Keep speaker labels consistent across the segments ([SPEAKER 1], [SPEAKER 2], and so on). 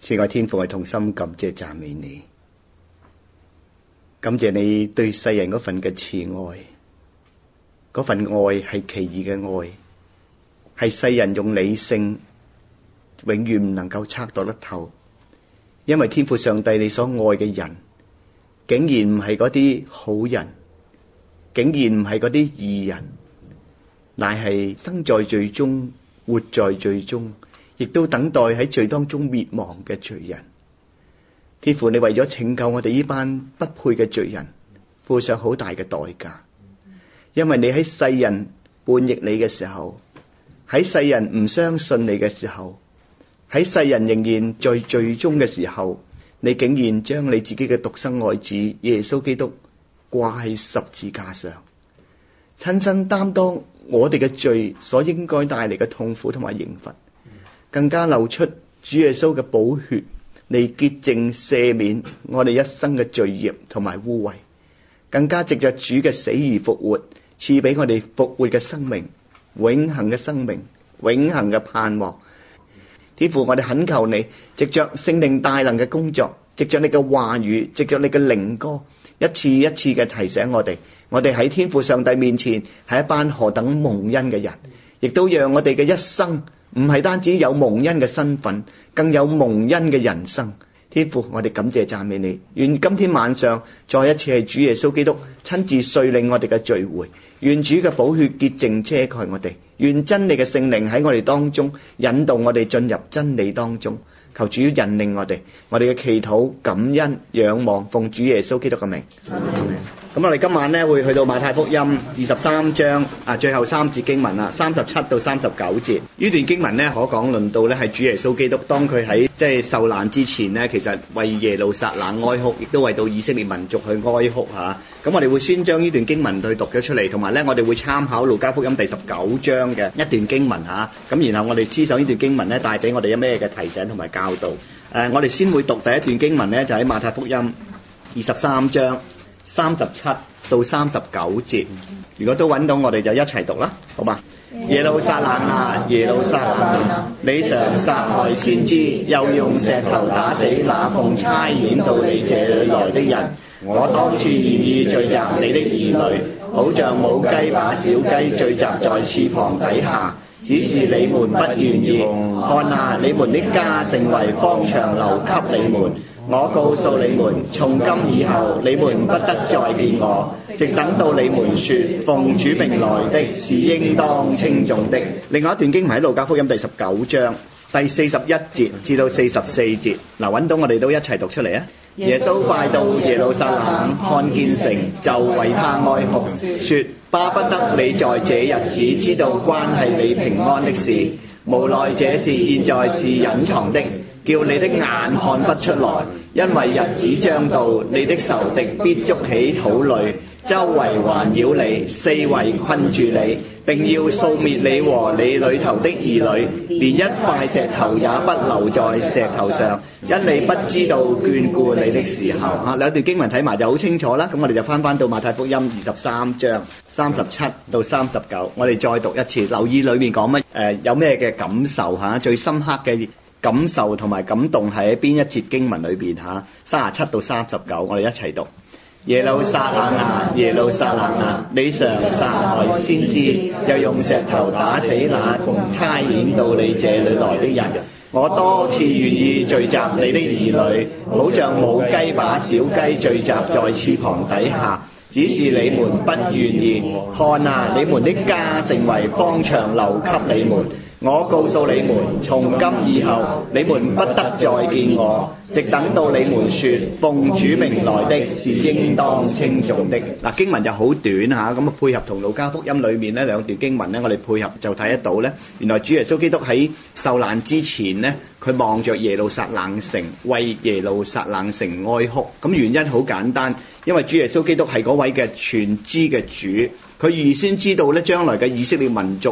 [SPEAKER 1] 慈愛天父，我同心感謝讚美你，感謝你對世人嗰份嘅慈愛，嗰份愛係奇異嘅愛，係世人用理性永遠唔能夠測度得透。因為天父上帝你所愛嘅人，竟然唔係嗰啲好人，竟然唔係嗰啲義人，乃係生在罪中，活在罪中，亦都等待喺罪當中滅亡嘅罪人。天父，你為咗拯救我哋呢班不配嘅罪人，付上好大嘅代價。因為你喺世人叛逆你嘅時候，喺世人唔相信你嘅時候，喺世人仍然在罪中嘅時候，你竟然將你自己嘅獨生愛子耶穌基督掛喺十字架上，親身擔當我哋嘅罪所應該帶嚟嘅痛苦同埋刑罰，更加流出主耶穌嘅寶血嚟潔淨赦免我哋一生嘅罪孽同埋污穢，更加藉着主嘅死而復活，賜俾我哋復活嘅生命、永恆嘅生命、永恆嘅盼望。天父，我哋懇求你，藉着聖靈大能嘅工作，藉着你嘅話語，藉着你嘅靈歌，一次一次嘅提醒我哋喺天父上帝面前係一班何等蒙恩嘅人，亦都讓我哋嘅一生唔係單止有蒙恩嘅身份，更有蒙恩嘅人生。天父，我哋感謝讚美你，願今天晚上再一次係主耶穌基督親自率領我哋嘅聚會，願主嘅寶血潔淨遮蓋我哋，願真理嘅聖靈喺我哋當中引導我哋進入真理當中。求主引領我哋嘅祈禱、感恩、仰望，奉主耶穌基督嘅名。咁我哋今晚呢會去到馬太福音23章最後3節經文啦，37到39節。呢段經文呢可講論到呢係主耶穌基督當佢喺受難之前呢，其實為耶路撒冷哀哭，亦都為到以色列民族去哀哭嚇。咁我哋會先將呢段經文去讀咗出嚟，同埋呢我哋會參考路加福音第19章嘅一段經文嚇。咁然後我哋思想呢段經文呢帶俾我哋有咩嘅提醒同埋教導。我哋先會讀第一段經文呢，就喺馬太福音23章37到39節。如果都揾到，我哋就一齊讀啦，好嘛？耶路撒冷啊，耶路撒冷啊，你常殺害先知，又用石頭打死那奉差遣到你這裏來的人。我多次願意聚集你的兒女，好像母雞把小雞聚集在翅膀底下，只是你們不願意。看啊，你們的家成為荒場，留給你們。我告訴你們，從今以後你們不得再見我，直等到你們說奉主名來的是應當稱頌的。另外一段經文喺路加福音第19章第41節至到44節。揾到我哋都一齊讀出嚟啊！耶穌快到耶路撒冷，看見城，就為他哀哭，說：巴不得你在這日子知道關係你平安的事，無奈這事現在是隱藏的，叫你的眼看不出來。因為日子將到，你的仇敵必築起土壘，周圍環繞你，四圍困住你，並要掃滅你和你裏頭的兒女，連一塊石頭也不留在石頭上，因你不知道眷顧你的時候。兩段經文睇埋就好清楚啦。咁我哋就翻到馬太福音23章37到39，我哋再讀一次，留意裏面講乜，有咩嘅感受嚇，最深刻嘅感受同埋感動係喺邊一節經文裏邊嚇？37到39，我哋一齊讀。耶路撒冷啊，耶路撒冷啊，你常殺害先知，又用石頭打死那奉差遣到你這裏來的人。我多次願意聚集你的兒女，好像母雞把小雞聚集在翅膀底下，只是你們不願意。看啊，你們的家成為荒場，留給你們。我告訴你們，從今以後你們不得再見我，直等到你們說奉主名來的是應當稱頌的。經文就好短嚇，咁配合同路加福音裏面呢兩段經文呢，我哋配合就睇得到呢，原來主耶穌基督喺受難之前呢，佢望着耶路撒冷城，為耶路撒冷城哀哭。咁原因好簡單，因為主耶穌基督係嗰位嘅全知嘅主，佢預先知道咧將來嘅以色列民族咧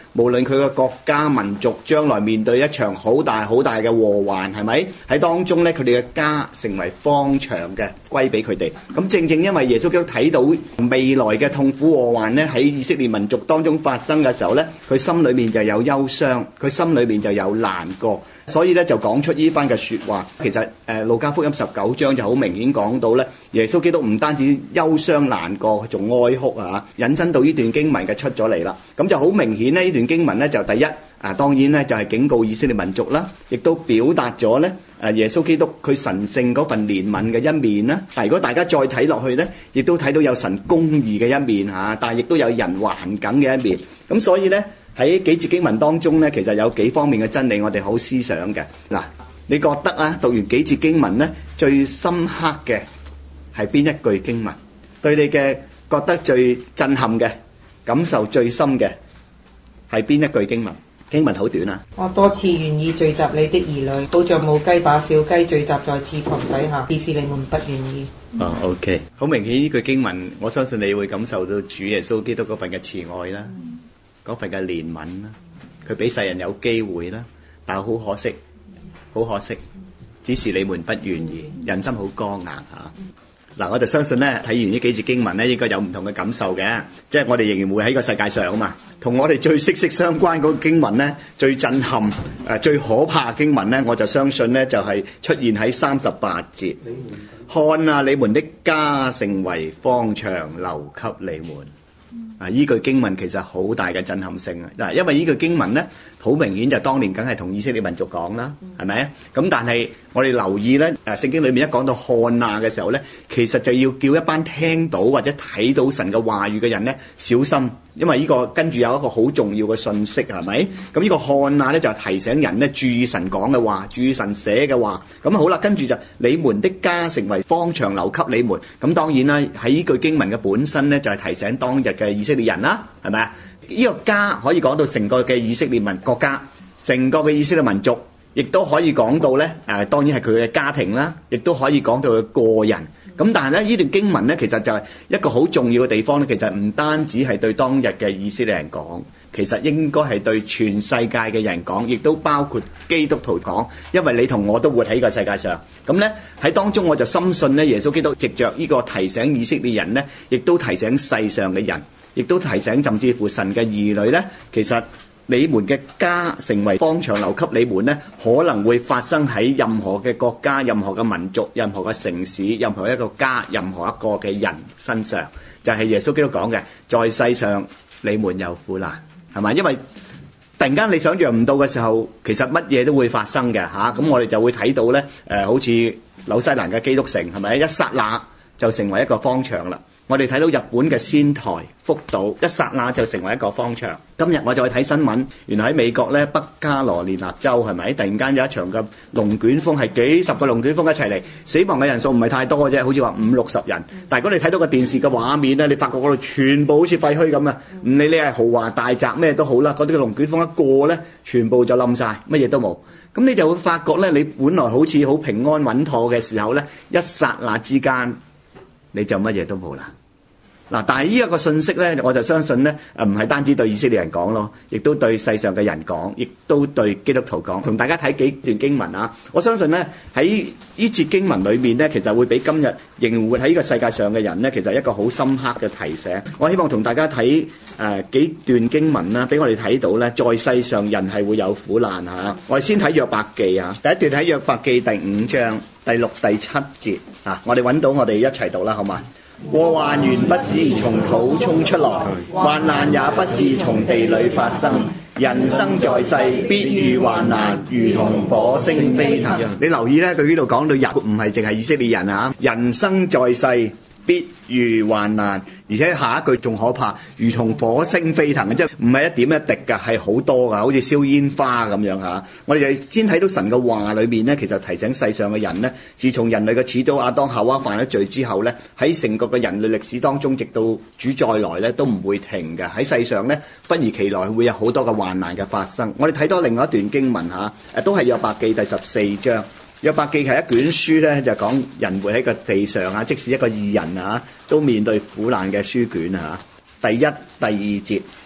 [SPEAKER 1] 無論佢嘅國家民族將來面對一場好大好大嘅禍患，係咪？喺當中咧，佢哋嘅家成為荒場嘅，歸俾佢哋。咁正正因為耶穌基督睇到未來嘅痛苦禍患咧，喺以色列民族當中發生嘅時候咧，佢心裏面就有憂傷，佢心裏面就有難過，所以咧就講出呢番嘅説話。其實路加福音19章就好明顯講到咧，耶穌基督唔單止憂傷難過，仲哀哭啊！引申到呢段經文嘅出咗嚟啦，咁就好明顯咧。呢段經文咧就第一當然咧就係警告以色列民族啦，亦都表達咗咧耶穌基督佢神聖嗰份憐憫嘅一面啦。但係如果大家再睇落去咧，亦都睇到有神公義嘅一面嚇，但係亦都有人頑梗嘅一面。咁所以咧喺幾節經文當中咧，其實有幾方面嘅真理我哋好思想嘅。嗱，你覺得啊讀完幾節經文咧，最深刻嘅係邊一句經文？對你嘅覺得最震撼嘅、感受最深嘅係邊一句經文？經文好短啊！
[SPEAKER 2] 我多次願意聚集你的兒女，好像母雞把小雞聚集在翅膀底下，只是你們不願意。
[SPEAKER 1] OK， 好明顯呢句經文，我相信你會感受到主耶穌基督嗰份嘅慈愛啦，嗰份嘅憐憫啦，佢俾世人有機會啦，但係好可惜，好可惜，只是你們不願意，人心好剛硬嚇。嗱，我就相信咧，睇完呢幾節經文咧，應該有唔同嘅感受嘅，即係我哋仍然會喺個世界上啊嘛。同我哋最息息相關嗰個經文咧，最震撼、最可怕嘅經文咧，我就相信咧就係出現喺38節。看啊，你們的家成為荒場，留給你們。呢句經文其實好大嘅震撼性啊！嗱，因為呢句經文咧，好明顯就當年梗係同以色列民族講啦，係咪？咁但係我哋留意咧，聖經裏面一講到看啊嘅時候咧，其實就要叫一班聽到或者睇到神嘅話語嘅人咧小心，因為呢個跟住有一個好重要嘅信息，係咪？咁呢個看啊咧就提醒人咧注意神講嘅話，注意神寫嘅話。咁好啦，跟住就你們的家成為荒場，留給你們。咁當然啦，喺呢句經文嘅本身咧就係提醒當日嘅以色列人啦，係咪啊？呢個家可以講到成個嘅以色列民國家，成個嘅以色列民族，亦都可以講到咧當然係佢嘅家庭啦，亦都可以講到佢個人。咁但係咧呢段經文咧，其實就係一個好重要嘅地方咧。其實唔單止係對當日嘅以色列人講，其實應該係對全世界嘅人講，亦都包括基督徒講，因為你同我都活喺呢個世界上。咁咧喺當中我就深信咧，耶穌基督藉着呢個提醒以色列人咧，亦都提醒世上嘅人，亦都提醒甚至乎神嘅兒女咧，其實你們嘅家成為荒場，留給你們呢，可能會發生喺任何嘅國家、任何嘅民族、任何嘅城市、任何一個家、任何一個嘅人身上，就係耶穌基督講嘅，在世上你們有苦難，係咪？因為突然間你想象唔到嘅時候，其實乜嘢都會發生嘅嚇。咁我哋就會睇到呢，好似紐西蘭嘅基督城，係咪？一剎那就成為一個荒場啦。我哋睇到日本嘅仙台、福島，一剎那就成為一個荒場。今日我就去睇新聞，原來喺美國咧北卡羅連納州，係咪突然間有一場嘅龍捲風，係幾十個龍捲風一齊嚟，死亡嘅人數唔係太多嘅啫，好似話50-60人。但係如果你睇到個電視嘅畫面咧，你發覺嗰度全部好似廢墟咁啊！唔理你係豪華大宅咩都好啦，嗰啲嘅龍捲風一過咧，全部就冧晒，乜嘢都冇。咁你就會發覺咧，你本來好似好平安穩妥嘅時候咧，一剎那之間你就乜嘢都冇啦。嗱，但係呢一個信息咧，我就相信咧，唔係單止對以色列人講咯，亦都對世上嘅人講，亦都對基督徒講。同大家睇幾段經文啊！我相信咧喺呢節經文裏面咧，其實會俾今日仍活喺呢個世界上嘅人咧，其實一個好深刻嘅提醒。我希望同大家睇幾段經文啦，俾我哋睇到咧，在世上人係會有苦難嚇。我哋先睇約伯記啊，第一段喺約伯記第5章第6、第7節啊，我哋揾到我哋一齊讀啦，好嘛？禍患原不是從土衝出來，患難也不是從地裏發生。人生在世，必遇患難，如同火星飛騰。你留意咧，佢呢度講到人唔係淨係以色列人啊，人生在世必遇患難，而且下一句仲可怕，如同火星飛騰嘅，即係唔係一點一滴㗎，係好多㗎，好似燒煙花咁樣嚇。我哋就先睇到神嘅話裏面咧，其實提醒世上嘅人咧，自從人類嘅始祖亞當夏娃犯咗罪之後咧，喺成個嘅人類歷史當中，直到主再來咧，都唔會停嘅。喺世上咧，忽如其來會有好多嘅患難嘅發生。我哋睇多另外一段經文嚇，都係約伯記第14章。約伯記係一卷書咧，就講人活喺個地上啊，即使一個義人啊，都面對苦難嘅書卷啊。第1、第2節，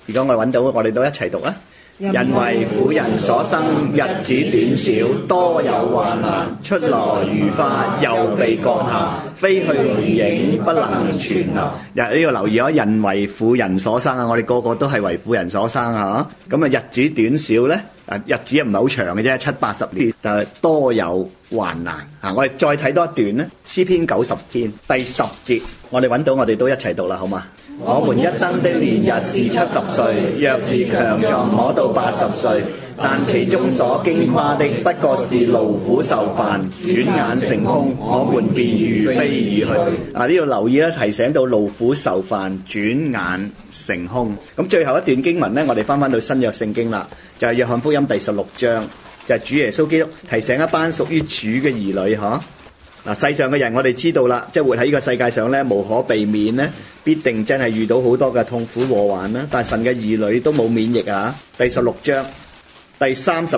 [SPEAKER 1] 如果我哋揾到，我哋都一齊讀啊！人為婦人所生，日子短少，多有患難。出來如花，又被割下，飛去如影，不能存留。呢個留意咗，人為婦人所生啊！我哋個個都係為婦人所生啊！咁啊，日子短少咧，日子唔係好長嘅啫，70-80年，但係多有患難啊！我哋再睇多一段咧，詩篇90篇第10節，我哋揾到，我哋都一齊讀啦，好嘛？我們一生的年日是70歲，若是強壯可到80歲，但其中所矜誇的不過是勞苦受煩，轉眼成空，我們便如飛而去。呢度留意咧，提醒到勞苦受煩，轉眼成空。咁最後一段經文呢，我哋翻到新約聖經啦，就係約翰福音第16章，就係主耶穌基督提醒一班屬於主嘅兒女嗬。世上嘅人我哋知道啦，即係活喺呢個世界上咧，無可避免咧，必定真係遇到好多嘅痛苦禍患啦。但係神嘅兒女都冇免疫啊！第16章第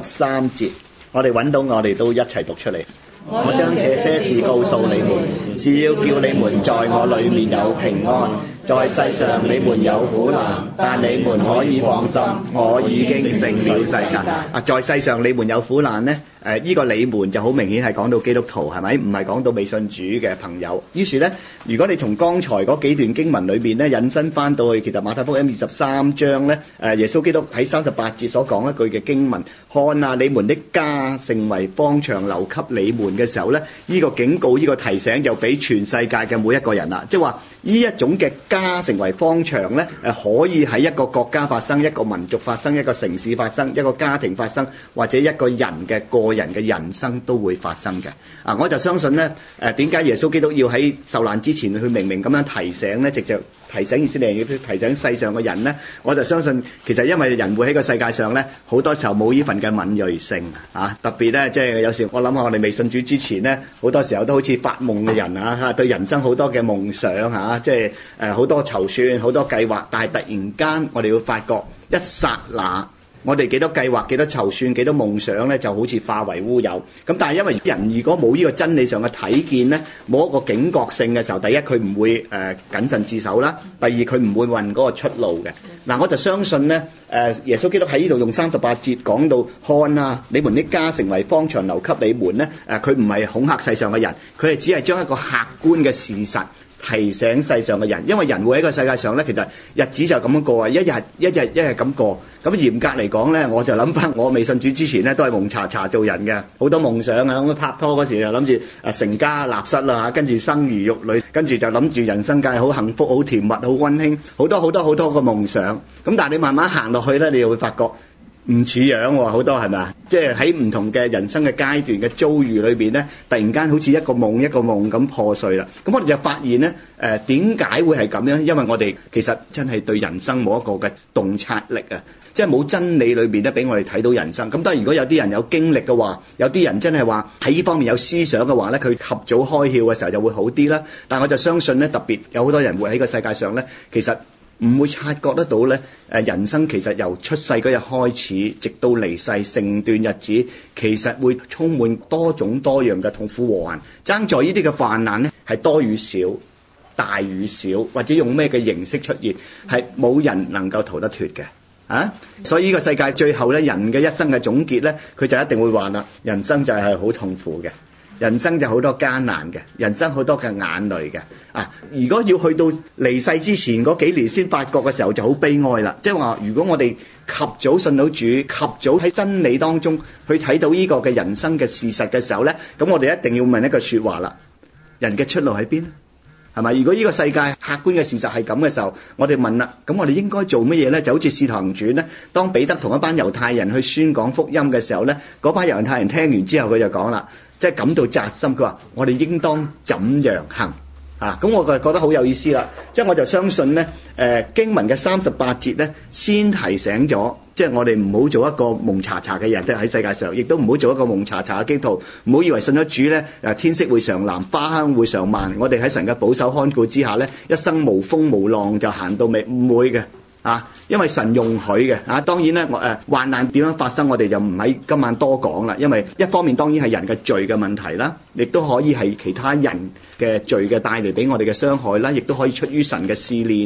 [SPEAKER 1] 33節，我哋揾到，我哋都一齊讀出嚟。我將這些事告訴你們，是要叫你們在我裏面有平安。在世上你們有苦難，但你們可以放心，我已經勝了世界。在世上你們有苦難呢？呢個你們就好明顯係講到基督徒，係咪？唔係講到未信主嘅朋友。於是呢，如果你從剛才嗰幾段經文裏邊呢，引申翻到去，其實馬太福音23章呢，耶穌基督喺38節所講一句嘅經文，看啊，你們的家成為荒場留給你們嘅時候呢，呢個警告，呢個提醒就俾全世界嘅每一個人啦，即係話呢一種嘅家成為荒場呢，可以喺一個國家發生，一個民族發生，一個城市發生，一個家庭發生，或者一個人嘅個人嘅人生都會發生嘅。我就相信呢，點解耶穌基督要喺受難之前去明明咁樣提醒呢？直接提醒以色列人，要提醒世上嘅人呢？我就相信其實因為人會喺個世界上呢，好多時候冇呢份嘅敏鋭性啊，特別呢，即係有時我諗下我哋未信主之前呢，好多時候都好似發夢嘅人啊，對人生好多嘅夢想啊，即係好多籌算，好多計劃，但係突然間我哋會發覺一剎那，我哋幾多計劃、幾多籌算、幾多夢想呢，就好似化為烏有。咁但係因為人如果冇呢個真理上嘅睇見呢，冇一個警覺性嘅時候，第一佢唔會謹慎自守啦，第二佢唔會問嗰個出路嘅。我就相信呢，耶穌基督喺呢度用38節講到，看啊，你們的家成為荒場留給你們呢，佢唔係恐嚇世上嘅人，佢係只係將一個客觀嘅事實提醒世上嘅人，因為人會喺個世界上咧，其實日子就咁樣過啊，一日咁過。咁嚴格嚟講咧，我就諗翻我未信主之前咧，都係蒙查查做人嘅，好多夢想啊！咁拍拖嗰時就諗住成家立室啦嚇，跟住生兒育女，跟住就諗住人生界好幸福、好甜蜜、好溫馨，好多個夢想。咁但係你慢慢行落去咧，你又會發覺唔似樣喎，好多係咪啊？即係喺唔同嘅人生嘅階段嘅遭遇裏邊咧，突然間好似一個夢咁破碎啦。咁我哋就發現咧，點解會係咁樣？因為我哋其實真係對人生冇一個嘅洞察力啊，即係冇真理裏邊咧俾我哋睇到人生。咁當然如果有啲人有經歷嘅話，有啲人真係話喺呢方面有思想嘅話咧，佢及早開竅嘅時候就會好啲啦。但我就相信咧，特別有好多人活喺個世界上咧，其實唔會察覺得到咧，人生其實由出世嗰日開始，直到離世成段日子，其實會充滿多種多樣嘅痛苦禍患。爭在呢啲嘅患難咧，係多與少、大與小，或者用咩嘅形式出現，係冇人能夠逃得脫嘅。所以呢個世界最後咧，人嘅一生嘅總結咧，佢就一定會話啦，人生就係好痛苦嘅。人生就好多艱難嘅，人生好多嘅眼淚嘅。如果要去到離世之前嗰幾年先發覺嘅時候，就好悲哀啦。即係話，如果我哋及早信到主，及早喺真理當中去睇到呢個嘅人生嘅事實嘅時候呢，咁我哋一定要問一句說話啦：人嘅出路喺邊？係咪？如果呢個世界客觀嘅事實係咁嘅時候，我哋問啦，咁我哋應該做乜嘢呢？就好似《使徒行傳》呢，當彼得同一班猶太人去宣講福音嘅時候呢，嗰班猶太人聽完之後，佢就講啦，即係感到扎心。佢話：我哋應當怎樣行？咁我就覺得好有意思啦。即係我就相信呢，經文嘅38節呢，先提醒咗，即係我哋唔好做一個蒙查查嘅人，即係喺世界上，亦都唔好做一個蒙查查嘅基督徒。唔好以為信咗主呢，天色會常藍，花香會常漫。我哋喺神嘅保守看顧之下呢，一生無風無浪就行到尾，唔會嘅。因為神容許嘅。當然咧，患難點樣發生，我哋就唔喺今晚多講啦。因為一方面當然係人嘅罪嘅問題啦，亦都可以係其他人嘅罪嘅帶嚟俾我哋嘅傷害啦，亦都可以出於神嘅試煉啦。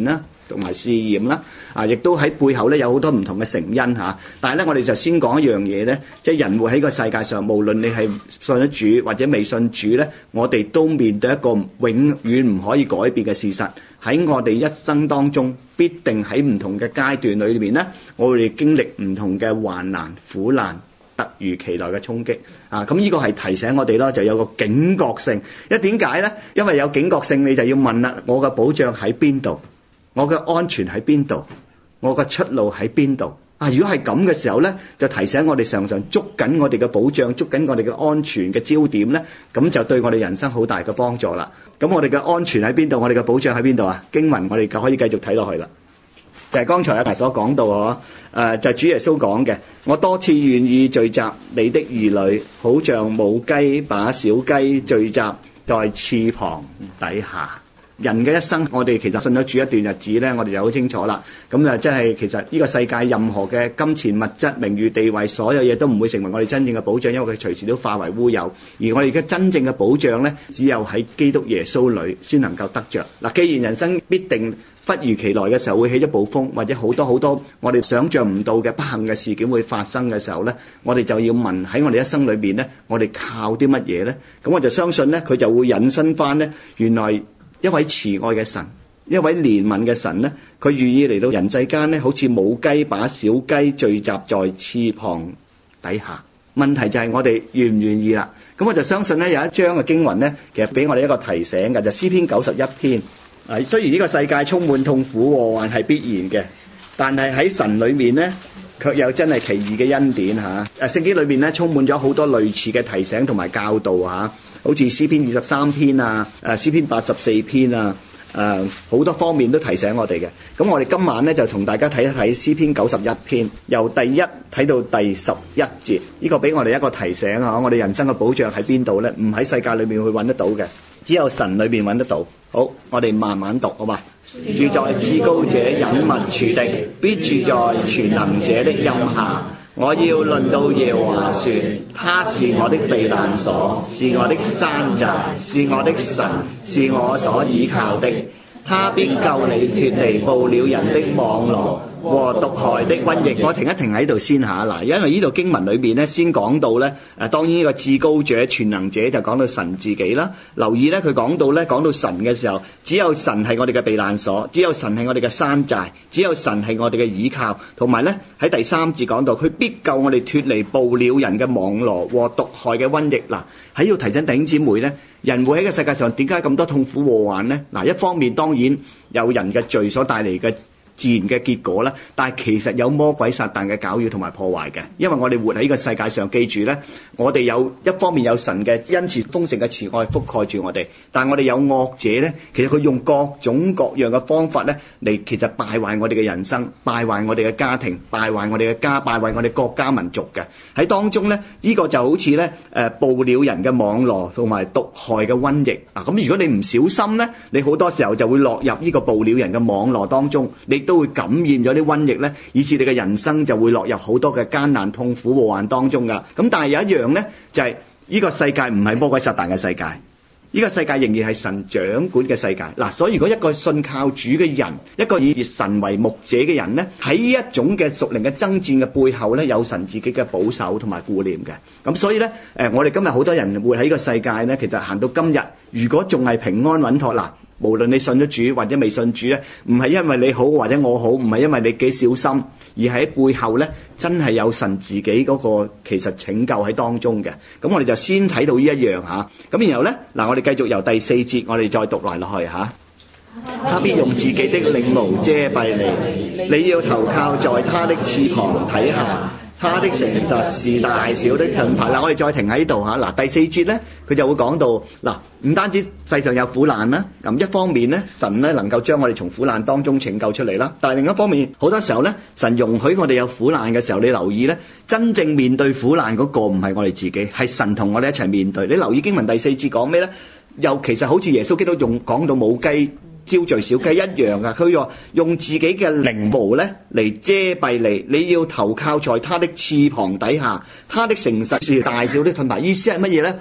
[SPEAKER 1] 同埋試驗啦，亦都喺背後咧有好多唔同嘅成因嚇。但係咧，我哋就先講一樣嘢咧，即係人活喺個世界上，無論你係信咗主或者未信主咧，我哋都面對一個永遠唔可以改變嘅事實。喺我哋一生當中，必定喺唔同嘅階段裏面咧，我哋經歷唔同嘅患難、苦難。突如其來嘅衝擊咁呢個係提醒我哋咯，就有個警覺性。因為點解呢？因為有警覺性，你就要問啦：我嘅保障喺邊度？我嘅安全喺邊度？我嘅出路喺邊度？如果係咁嘅時候呢，就提醒我哋常常捉緊我哋嘅保障，捉緊我哋嘅安全嘅焦點呢，咁就對我哋人生好大嘅幫助啦。咁我哋嘅安全喺邊度？我哋嘅保障喺邊度啊？經文我哋就可以繼續睇落去啦。就係剛才阿大所講到就係主耶穌講嘅，我多次願意聚集你的兒女，好像母雞把小雞聚集在翅膀底下。人嘅一生，我哋其實信咗主一段日子呢，我哋就好清楚啦。咁真係其實呢個世界任何嘅金錢物質、名譽地位，所有嘢都唔會成為我哋真正嘅保障，因為佢隨時都化為烏有。而我哋嘅真正嘅保障呢，只有喺基督耶穌裏先能夠得着。既然人生必定忽如其來嘅時候會起一暴風，或者好多我哋想象唔到嘅不幸嘅事件會發生嘅時候呢，我哋就要問喺我哋一生裏邊呢，我哋靠啲乜嘢呢？咁我就相信呢，佢就會引申翻呢，原來一位慈愛嘅神，一位憐憫嘅神呢，佢願意嚟到人世間呢，好似母雞把小雞聚集在翅膀底下。問題就係我哋願唔願意啦。咁我就相信呢，有一章嘅經文呢，其實俾我哋一個提醒嘅，就詩篇91篇。雖然呢個世界充滿痛苦禍患係必然嘅，但係喺神裏面呢，卻有真係奇異嘅恩典嚇。聖經裏面呢，充滿咗好多類似嘅提醒同埋教導嚇，好似詩篇23篇啊，詩篇84篇啊，好多方面都提醒我哋嘅。咁我哋今晚呢，就同大家睇一睇詩篇91篇，由第1睇到第11節。呢個俾我哋一個提醒嚇，我哋人生嘅保障喺邊度呢？唔喺世界裏面去揾得到嘅，只有神裏面揾得到。好，我哋慢慢讀好嘛？住在至高者隱密處的，必住在全能者的蔭下。我要論到耶和華說，他是我的避難所，是我的山寨，是我的神，是我所倚靠的。他必救你脫離捕鳥人的網羅和毒害的瘟疫。我停一停喺度先下嗱，因為呢度經文裏邊咧，先講到咧，當然呢個至高者、全能者就講到神自己啦。留意咧，佢講到神嘅時候，只有神係我哋嘅避難所，只有神係我哋嘅山寨，只有神係我哋嘅倚靠。同埋咧，喺第3節講到，佢必救我哋脫離捕鳥人嘅網羅和毒害嘅瘟疫。嗱，喺度提醒弟兄姊妹咧，人會喺個世界上點解咁多痛苦禍患呢？嗱，一方面當然有人嘅罪所帶嚟嘅自然嘅結果啦，但係其實有魔鬼撒旦嘅攪擾同埋破壞嘅。因為我哋活喺呢個世界上，記住呢，我哋有一方面有神嘅恩慈豐盛嘅慈愛覆蓋住我哋，但係我哋有惡者呢，其實佢用各種各樣嘅方法呢嚟，其實敗壞我哋嘅人生，敗壞我哋嘅家庭，敗壞我哋嘅家，敗壞我哋國家民族嘅。喺當中呢，呢個就好似呢捕鳥人嘅網羅同埋毒害嘅瘟疫啊！咁如果你唔小心呢，你好多時候就會落入呢個捕鳥人嘅網羅當中，你都會感染咗啲瘟疫呢，以致你嘅人生就會落入好多嘅艱難、痛苦、禍患當中噶。咁但係有一樣呢，就係呢個世界唔係魔鬼撒旦嘅世界。呢個世界仍然係神掌管嘅世界嗱，所以如果一個信靠主嘅人，一個以神為牧者嘅人呢，喺呢一種嘅屬靈嘅爭戰嘅背後呢，有神自己嘅保守同埋顧念嘅。咁所以呢，我哋今日好多人會喺呢個世界呢，其實行到今日，如果仲係平安穩妥嗱，無論你信咗主或者未信主呢，唔係因為你好或者我好，唔係因為你幾小心，而係喺背後呢，真係有神自己嗰個其實拯救喺當中嘅。咁我哋就先睇到呢一樣嚇。咁然後呢，嗱，我哋繼續由第4節，我哋再讀落去嚇。他必用自己的翎毛遮蔽你，你要投靠在他的翅膀底下。他的誠實是大小的盾牌。嗱，我哋再停喺度嚇。嗱，第4節呢，佢就會講到嗱，唔單止世上有苦難啦，咁一方面呢，神呢能夠將我哋從苦難當中拯救出嚟啦。但係另一方面，好多時候呢，神容許我哋有苦難嘅時候，你留意呢，真正面對苦難嗰個唔係我哋自己，係神同我哋一齊面對。你留意經文第4節講咩呢？又其實好似耶穌基督講到母雞招聚小雞一樣啊！佢話用自己嘅翎毛咧嚟遮蔽你，你要投靠在他的翅膀底下，他的誠實是大小的盾牌。意思係乜嘢咧？即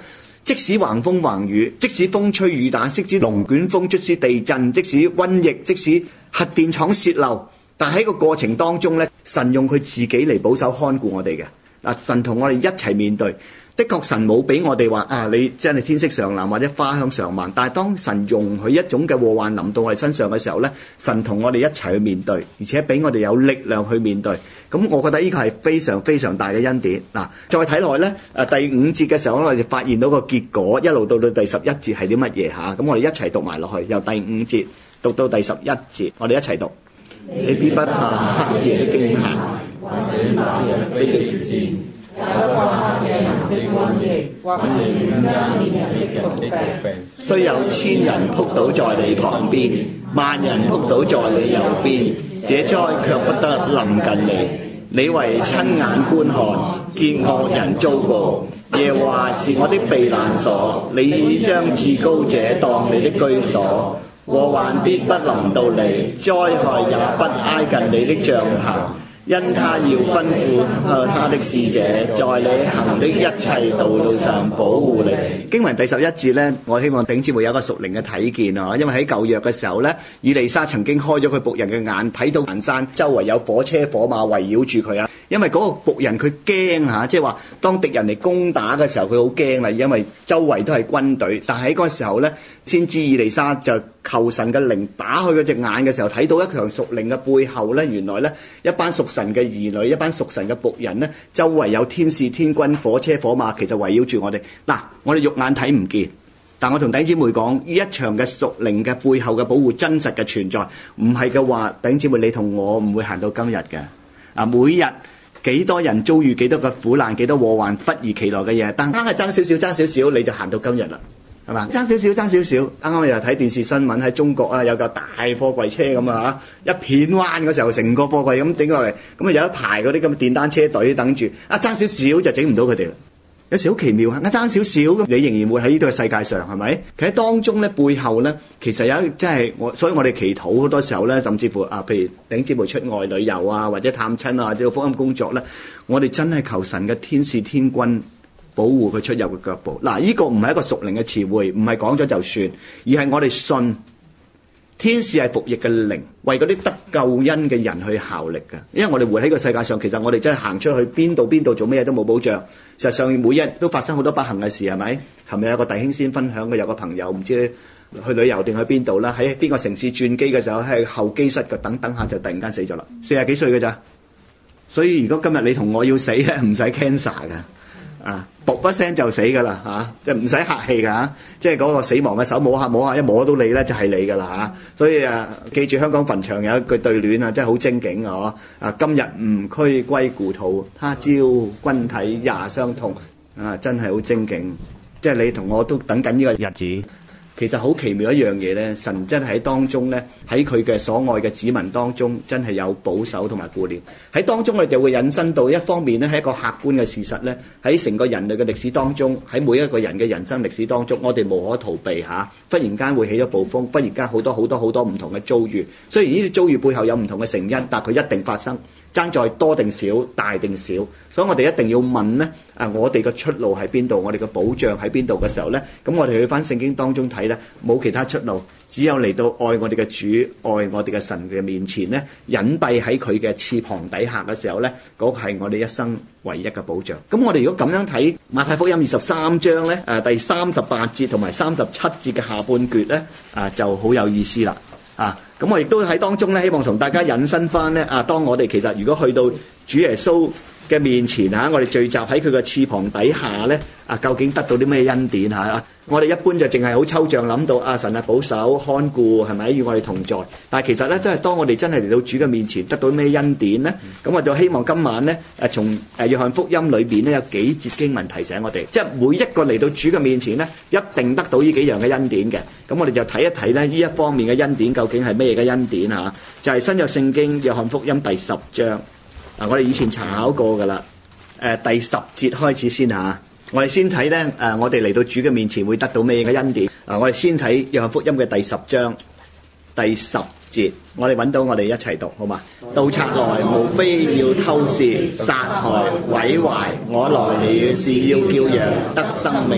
[SPEAKER 1] 即使橫風橫雨，即使風吹雨打，即使龍捲風，即使地震，即使瘟疫，即使核電廠泄漏，但喺個過程當中咧，神用佢自己嚟保守看顧我哋嘅。嗱，神同我哋一齊面對。的確神冇俾我哋話你真係天色常藍或者花香常漫，但係當神容許一種嘅禍患臨到我哋身上嘅時候咧，神同我哋一齊去面對，而且俾我哋有力量去面對。咁我覺得呢個係非常非常大嘅恩典。嗱，再睇落去咧，第5節嘅時候我哋發現到個結果，一路到第11節係啲乜嘢嚇？咁我哋一齊讀埋落去，由第5節讀到第11節，我哋一齊讀。你必不怕黑夜的驚嚇，
[SPEAKER 3] 還是那人飛的箭，也不怕黑夜的瘟疫，或是午間滅人的毒病。
[SPEAKER 1] 雖有千人撲倒在你旁邊，萬人撲倒在你右邊，這災卻不得臨近你。你為親眼觀看，見惡人遭報。耶和華是我的避難所，你已將至高者當你的居所。禍患必不臨到你，災害也不挨近你的帳棚，因他要吩咐他的使者，在你行的一切道路上保護你。經文第11節呢，我希望弟兄姊妹有一個屬靈嘅睇見啊！因為喺舊約嘅時候呢，以利沙曾經開咗佢僕人嘅眼，睇到行山周圍有火車火馬圍繞住佢啊！因為嗰個僕人佢驚嚇，即係話當敵人嚟攻打嘅時候，佢好驚啦，因為周圍都係軍隊。但係喺嗰個時候呢，先知以利沙就求神嘅靈打開佢隻眼嘅時候，睇到一場屬靈嘅背後呢，原來呢一班屬神嘅兒女，一班屬神嘅僕人呢，周圍有天使天軍、火車火馬，其實圍繞住我哋。嗱，我哋肉眼睇唔見，但我同弟兄姊妹講，呢一場嘅屬靈嘅背後嘅保護真實嘅存在，唔係嘅話，弟兄姊妹你同我唔會行到今日嘅。每日幾多人遭遇幾多個苦難，幾多禍患，忽如其來嘅嘢，但啱係爭少少，你就行到今日啦，係嘛？爭少少，啱啱又睇電視新聞喺中國啊，有架大貨櫃車咁啊嚇，一片彎嗰時候，成個貨櫃咁整過嚟，咁啊有一排嗰啲咁嘅電單車隊等住，爭少少就整唔到佢哋啦。有時好奇妙啊！爭少少咁，你仍然會喺呢度嘅世界上，係咪？其實當中咧，背後咧，其實有一即係所以我哋祈禱好多時候咧，甚至乎譬如弟兄姊妹出外旅遊啊，或者探親啊，或者福音工作咧，我哋真係求神嘅天使天軍保護佢出入嘅腳步。嗱，呢個唔係一個屬靈嘅詞彙，唔係講咗就算，而係我哋信。天使係服役嘅靈，為嗰啲得救恩嘅人去效力嘅。因為我哋活喺個世界上，其實我哋真係行出去邊度做咩嘢都冇保障。實際上每一日都發生好多不幸嘅事，係咪？琴日有個弟兄先分享嘅，有個朋友唔知去旅遊定去邊度啦，喺邊個城市轉機嘅時候喺後機室嘅等下就突然間死咗啦，40幾歲嘅咋。所以如果今日你同我要死咧，唔使 cancer 嘅。卜一聲就死㗎啦嚇，即係唔使客氣㗎嚇，即係嗰個死亡嘅手摸下，一摸到你咧就係你㗎啦嚇。所以記住香港墳場有一句對聯啊，真係好精警啊！今日吾軀歸故土，他朝君體也相同真係好精警。即係你同我都等緊呢個日子。其實好奇妙一樣嘢咧，神真係喺當中咧，喺佢嘅所愛嘅子民當中，真係有保守同埋顧念。喺當中我哋就會引申到一方面咧，係一個客觀嘅事實咧，喺成個人類嘅歷史當中，喺每一個人嘅人生歷史當中，我哋無可逃避嚇。忽然間會起咗暴風，忽然間好多唔同嘅遭遇。雖然呢啲遭遇背後有唔同嘅成因，但佢一定發生。爭在多定少，大定少，所以我哋一定要問呢，我哋嘅出路喺邊度，我哋嘅保障喺邊度嘅時候呢，咁我哋去翻聖經當中睇呢，冇其他出路，只有嚟到愛我哋嘅主，愛我哋嘅神嘅面前呢，隱蔽喺佢嘅翅膀底下嘅時候呢，嗰個係我哋一生唯一嘅保障。咁我哋如果咁樣睇馬太福音23章呢，第38節同埋37節嘅下半橛呢，就好有意思啦。咁我亦都喺當中咧，希望同大家引申翻咧。當我哋其實如果去到主耶穌嘅面前我哋聚集喺佢嘅翅膀底下咧，究竟得到啲咩恩典我哋一般就淨係好抽象諗到神保守看顧係咪與我哋同在？但係其實咧都係當我哋真係嚟到主嘅面前，得到咩恩典咧？咁我就希望今晚咧從約翰福音裏邊咧有幾節經文提醒我哋，即係每一個嚟到主嘅面前咧，一定得到呢幾樣嘅恩典嘅。咁我哋就睇一睇咧呢一方面嘅恩典究竟係咩嘅恩典就係新約聖經約翰福音第10章。我哋以前查考過㗎啦。第10節開始先我哋先睇咧我哋嚟到主嘅面前會得到咩嘅恩典。我哋先睇約翰福音嘅第10章第10節，我哋揾到，我哋一齊讀好嘛？盜賊來無非要偷竊、殺害、毀壞，我來了是要叫羊得生命，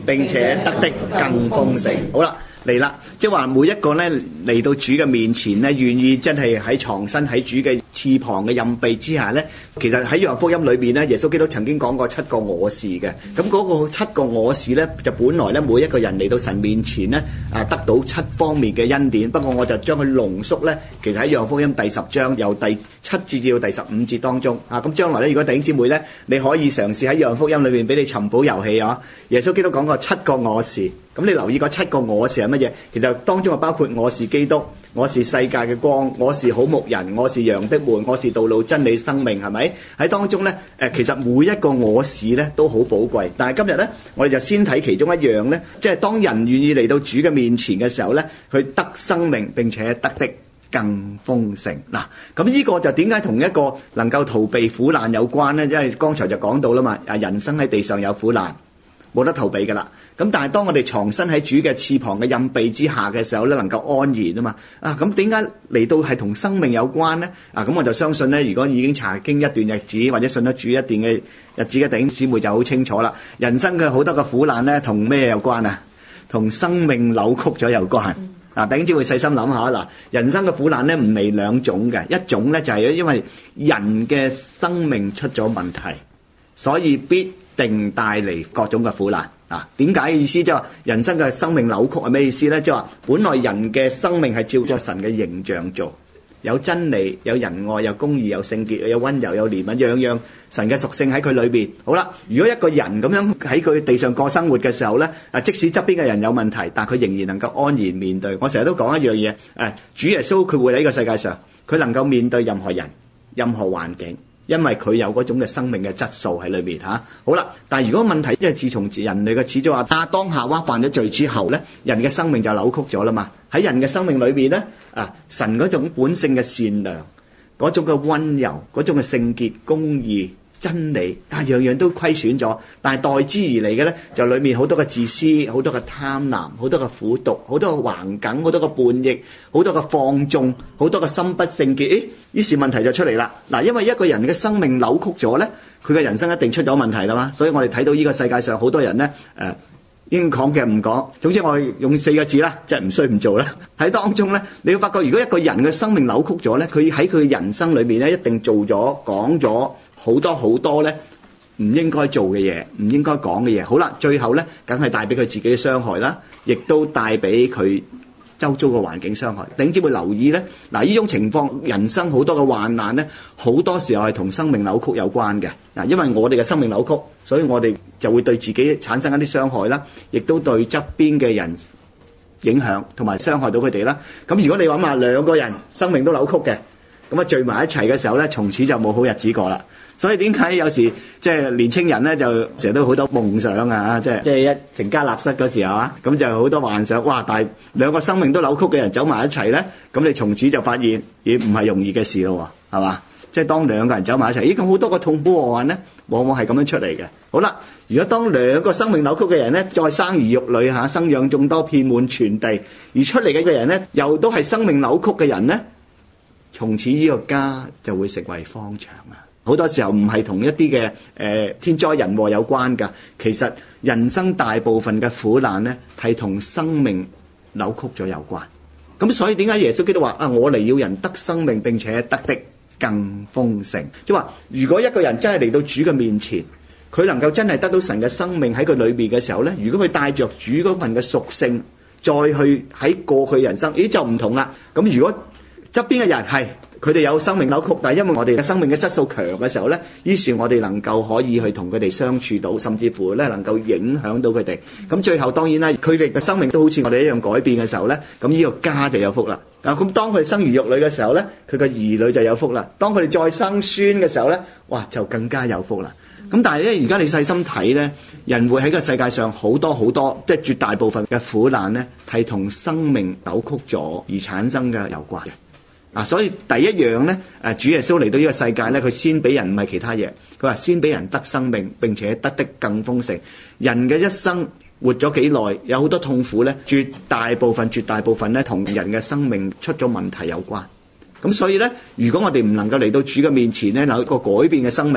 [SPEAKER 1] 並且得的更豐盛。好啦，嚟啦，即係話每一個咧嚟到主嘅面前咧，願意真係喺藏身喺主嘅翅膀嘅蔭庇之下咧，其實喺約翰福音裏邊咧，耶穌基督曾經講過7個我是嘅。咁嗰個7個我是咧，就本來咧每一個人嚟到神面前咧，得到7方面嘅恩典。不過我就將佢濃縮咧，其實喺約翰福音第10章由第7節至到第15節當中啊。咁將來咧，如果弟兄姊妹咧，你可以嘗試喺約翰福音裏邊俾你尋寶遊戲啊。耶穌基督講過7個我是。咁你留意嗰7個我是係乜嘢？其實當中包括我是基督，我是世界嘅光，我是好牧人，我是羊的門，我是道路真理生命，係咪？喺當中咧，其實每一個我是咧都好寶貴。但係今日咧，我哋就先睇其中一樣咧，即係當人願意嚟到主嘅面前嘅時候咧，佢得生命並且得的更豐盛。嗱，咁呢個就點解同一個能夠逃避苦難有關咧？因為剛才就講到啦嘛，人生喺地上有苦難，冇得逃避噶啦。咁但係當我哋藏身喺主嘅翅膀嘅蔭庇之下嘅時候咧，能夠安然啊嘛。咁點解嚟到係同生命有關咧？咁我就相信咧，如果已經查經一段日子或者信咗主一段嘅日子嘅弟兄姊妹就好清楚啦。人生嘅好多嘅苦難咧，同咩有關啊？同生命扭曲咗有關。弟兄姊妹細心諗下嗱，人生嘅苦難咧唔離兩種嘅，一種咧就係因為人嘅生命出咗問題，所以必定帶嚟各種嘅苦難。點解嘅意思？即係話人生嘅生命扭曲係咩意思咧？即係話本來人嘅生命係照著神嘅形象做，有真理、有仁愛、有公義、有聖潔、有溫柔、有憐憫，樣樣神嘅屬性喺佢裏邊。好啦，如果一個人咁樣喺佢地上過生活嘅時候咧，即使側邊嘅人有問題，但佢仍然能夠安然面對。我成日都講一樣嘢，主耶穌佢會喺呢個世界上，佢能夠面對任何人、任何環境。因為佢有嗰種嘅生命嘅質素喺裏面嚇。好啦，但係如果問題，因為自從人類嘅始祖亞當夏娃犯咗罪之後咧，人嘅生命就扭曲咗啦嘛。喺人嘅生命裏邊咧，神嗰種本性嘅善良，嗰種嘅溫柔，嗰種嘅聖潔、公義、真理樣樣都虧損咗。但係代之而嚟嘅咧，就裏面好多嘅自私，好多嘅貪婪，好多嘅苦毒，好多嘅橫梗，好多嘅叛逆，好多嘅放縱，好多嘅心不聖潔。於是問題就出嚟啦。嗱，因為一個人嘅生命扭曲咗咧，佢嘅人生一定出咗問題啦嘛。所以我哋睇到呢個世界上好多人咧，應講嘅唔講，總之我用4個字啦，即係唔需唔做啦。喺當中咧，你會發覺如果一個人嘅生命扭曲咗咧，佢喺佢嘅人生裏面咧，一定做咗講咗好多咧唔應該做嘅嘢，唔應該講嘅嘢。好啦，最後咧，梗係帶俾佢自己嘅傷害啦，亦都帶俾佢周遭嘅環境傷害。弟兄姊妹留意咧，嗱，呢種情況，人生好多嘅患難咧，好多時候係同生命扭曲有關嘅。嗱，因為我哋嘅生命扭曲，所以我哋就會對自己產生一啲傷害啦，亦都對側邊嘅人影響同埋傷害到佢哋啦。咁如果你諗下兩個人生命都扭曲嘅，咁聚埋一齊嘅時候咧，從此就冇好日子過啦。所以點解有時即係年青人咧就成日都好多夢想啊，即係一成家立室嗰時候啊，咁就好多幻想。哇！但係兩個生命都扭曲嘅人走埋一齊咧，咁你從此就發現亦唔係容易嘅事咯，係嘛？即係當兩個人走埋一齊，咁好多個痛苦禍患咧，往往係咁樣出嚟嘅。好啦，如果當兩個生命扭曲嘅人咧，再生兒育女嚇，生養眾多，遍滿全地，而出嚟嘅人咧，又都係生命扭曲嘅人咧，從此呢個家就會成為荒場啊！好多時候唔係同一啲嘅天災人禍有關㗎，其實人生大部分嘅苦難咧係同生命扭曲咗有關。咁所以點解耶穌基督話我嚟要人得生命並且得的更豐盛？即係話如果一個人真係嚟到主嘅面前，佢能夠真係得到神嘅生命喺佢裏面嘅時候咧，如果佢帶着主嗰份嘅屬性再去喺過去人生，就唔同啦。咁如果側邊嘅人係佢哋有生命扭曲，但係因為我哋嘅生命嘅質素強嘅時候咧，於是我哋能夠可以去同佢哋相處到，甚至乎咧能夠影響到佢哋。咁最後當然啦，佢哋嘅生命都好似我哋一樣改變嘅時候咧，咁呢個家就有福啦。咁當佢哋生兒育女嘅時候咧，佢嘅兒女就有福啦。當佢哋再生孫嘅時候咧，哇就更加有福啦。咁但係咧，而家你細心睇咧，人會喺個世界上好多，即係絕大部分嘅苦難咧，係同生命扭曲咗而產生嘅有關嘅。所以第一樣咧，主耶穌嚟到呢個世界咧，佢先俾人唔係其他嘢，佢話先俾人得生命，並且得的更豐盛。人嘅一生活咗幾耐，有好多痛苦咧，絕大部分咧，同人嘅生命出咗問題有關。咁所以咧，如果我哋唔能夠嚟到主嘅面前咧，有一個改變嘅生命，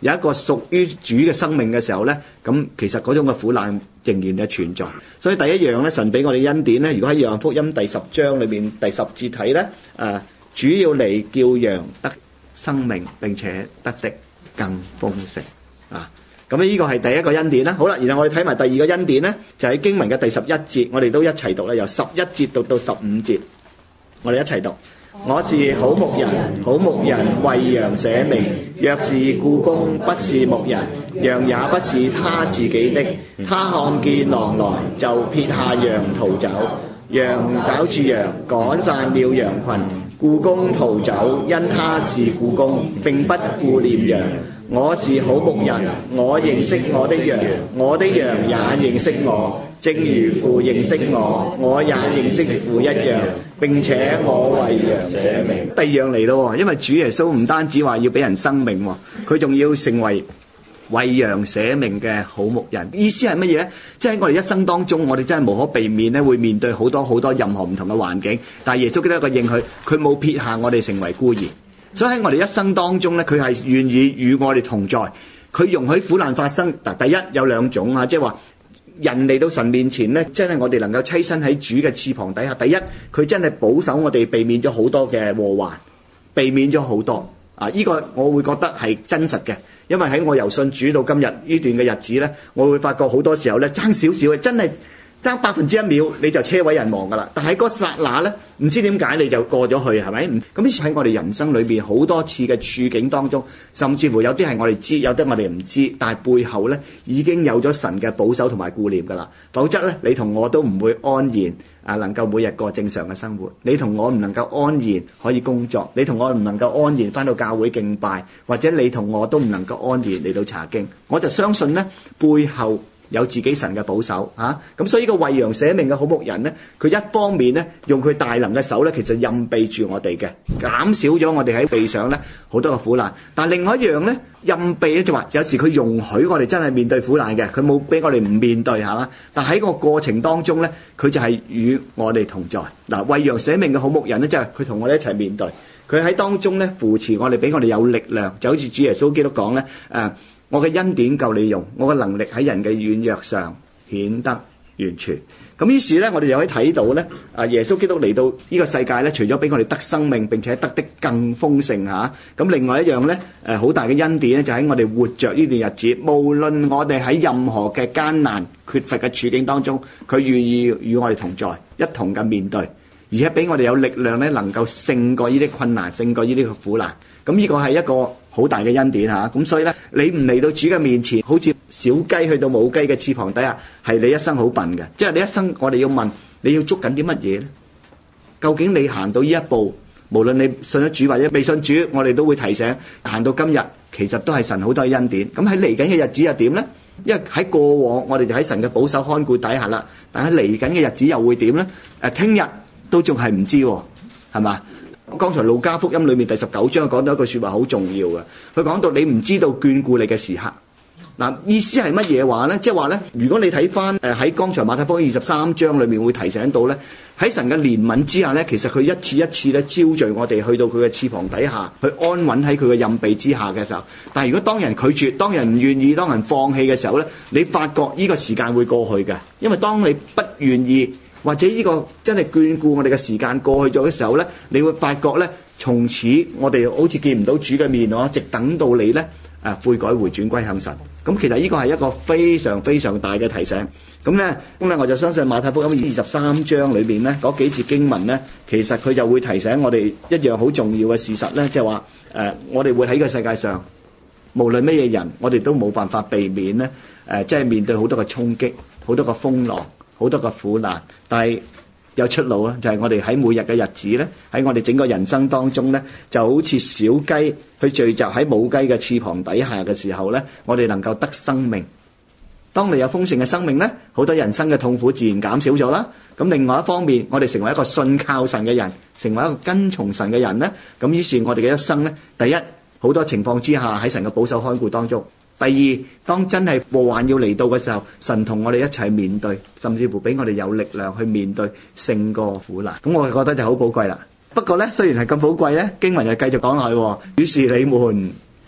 [SPEAKER 1] 有一個屬於主嘅生命嘅時候咧，咁其實嗰種嘅苦難仍然係存在。所以第一樣咧，神俾我哋恩典咧，如果喺約翰福音第10章裏邊第10節睇咧，主要嚟叫羊得生命並且得的更豐盛啊！咁呢個係第一個恩典啦。好啦，然後我哋睇埋第二個恩典咧，就喺經文嘅第11節，我哋都一齊讀啦，由11節讀到15節，我哋一齊讀。我是好牧人，好牧人為羊捨命。若是僱工不是牧人，羊也不是他自己的。他看見狼來，就撇下羊逃走。羊找住羊，趕散了羊群。僱工逃走，因他是僱工，並不顧念羊。我是好牧人，我認識我的羊，我的羊也認識我，正如父認識我，我也認識父一樣。並且我為羊捨命。第二樣嚟咯，因為主耶穌唔單止話要俾人生命，佢仲要成為為羊捨命嘅好牧人。意思係乜嘢呢？即係喺我哋一生當中，我哋真係無可避免咧，會面對好多任何唔同嘅環境。但係耶穌基督一個應許，佢冇撇下我哋成為孤兒。所以喺我哋一生當中咧，佢係願意與我哋同在。佢容許苦難發生。嗱，第一有兩種啊，即係話人嚟到神面前咧，真係我哋能夠棲身喺主嘅翅膀底下。第一，佢真係保守我哋，避免咗好多嘅禍患，避免咗好多啊！呢個我會覺得係真實嘅，因為喺我由信主到今日呢段嘅日子咧，我會發覺好多時候咧爭少少嘅，真係爭1%秒你就車毀人亡噶啦。但係嗰剎那咧，唔知點解你就過咗去，係咪？咁於是喺我哋人生裏邊好多次嘅處境當中，甚至乎有啲係我哋知，有啲我哋唔知，但係背後咧已經有咗神嘅保守同埋顧念噶啦。否則咧，你同我都唔會安然能夠每日過正常嘅生活。你同我唔能夠安然可以工作，你同我唔能夠安然返到教會敬拜，或者你同我都唔能夠安然嚟到查經。我就相信咧，背後有自己神嘅保守咁所以呢個為羊捨命嘅好牧人呢，佢一方面呢，用佢大能嘅手呢，其實蔭庇住我哋嘅，減少咗我哋喺地上呢好多嘅苦難。但係另外一樣呢，蔭庇呢就話有時佢容許我哋真係面對苦難嘅，佢冇俾我哋唔面對係嘛。但喺個過程當中呢，佢就係與我哋同在。嗱，為羊捨命嘅好牧人呢，即係佢同我哋一齊面對，佢喺當中呢扶持我哋，俾我哋有力量，就好似主耶穌基督講呢。我嘅恩典夠你用，我嘅能力喺人嘅軟弱上顯得完全。咁於是咧，我哋又可以睇到咧，耶穌基督嚟到呢個世界咧，除咗俾我哋得生命，並且得的更豐盛嚇。咁另外一樣咧，好大嘅恩典咧，就喺我哋活着呢段日子，無論我哋喺任何嘅艱難缺乏嘅處境當中，佢願意與我哋同在，一同嘅面對，而且俾我哋有力量咧，能夠勝過呢啲困難，勝過呢啲嘅苦難。咁呢個係一個好大嘅恩典嚇。咁所以咧，你唔嚟到主嘅面前，好似小雞去到母雞嘅翅膀底下，係你一生好笨嘅。即係你一生，我哋要問你要捉緊啲乜嘢咧？究竟你行到呢一步，無論你信咗主或者未信主，我哋都會提醒，行到今日其實都係神好多嘅恩典。咁喺嚟緊嘅日子又點咧？因為喺過往我哋就喺神嘅保守看顧底下啦，但係嚟緊嘅日子又會點咧？聽日都仲係唔知喎，係嘛？剛才路加福音裏面第19章講到一句說話好重要嘅，佢講到你唔知道眷顧你嘅時刻。嗱，意思係乜嘢話呢？即係話呢，如果你睇翻喺剛才馬太福音23章裏面會提醒到呢，喺神嘅憐憫之下呢，其實佢一次一次咧招聚我哋去到佢嘅翅膀底下，去安穩喺佢嘅蔭庇之下嘅時候。但係如果當人拒絕、當人唔願意、當人放棄嘅時候呢，你發覺呢個時間會過去嘅，因為當你不願意，或者呢個真係眷顧我哋嘅時間過去咗嘅時候呢，你會發覺呢，從此我哋好似見唔到主嘅面咯，直等到你呢悔改回轉歸向神。咁其實呢個係一個非常非常大嘅提醒。咁呢我就相信馬太福音23章裏面呢嗰幾節經文呢，其實佢就會提醒我哋一樣好重要嘅事實呢，即係話我哋會喺呢個世界上，無論乜嘢人，我哋都冇辦法避免呢，即係面對好多嘅衝擊，好多嘅風浪，好多嘅苦難，但係有出路啦，就係我哋喺每日嘅日子咧，喺我哋整個人生當中咧，就好似小雞去聚集喺母雞嘅翅膀底下嘅時候咧，我哋能夠得生命。當你有豐盛嘅生命咧，好多人生嘅痛苦自然減少咗啦。咁另外一方面，我哋成為一個信靠神嘅人，成為一個跟從神嘅人咧，咁於是我哋嘅一生咧，第一，好多情況之下喺神嘅保守看顧當中。第二，當真係禍患要嚟到嘅時候，神同我哋一齊面對，甚至乎俾我哋有力量去面對勝過苦難。咁我覺得就好寶貴啦。不過呢，雖然係咁寶貴呢，經文又繼續講落去，於是你們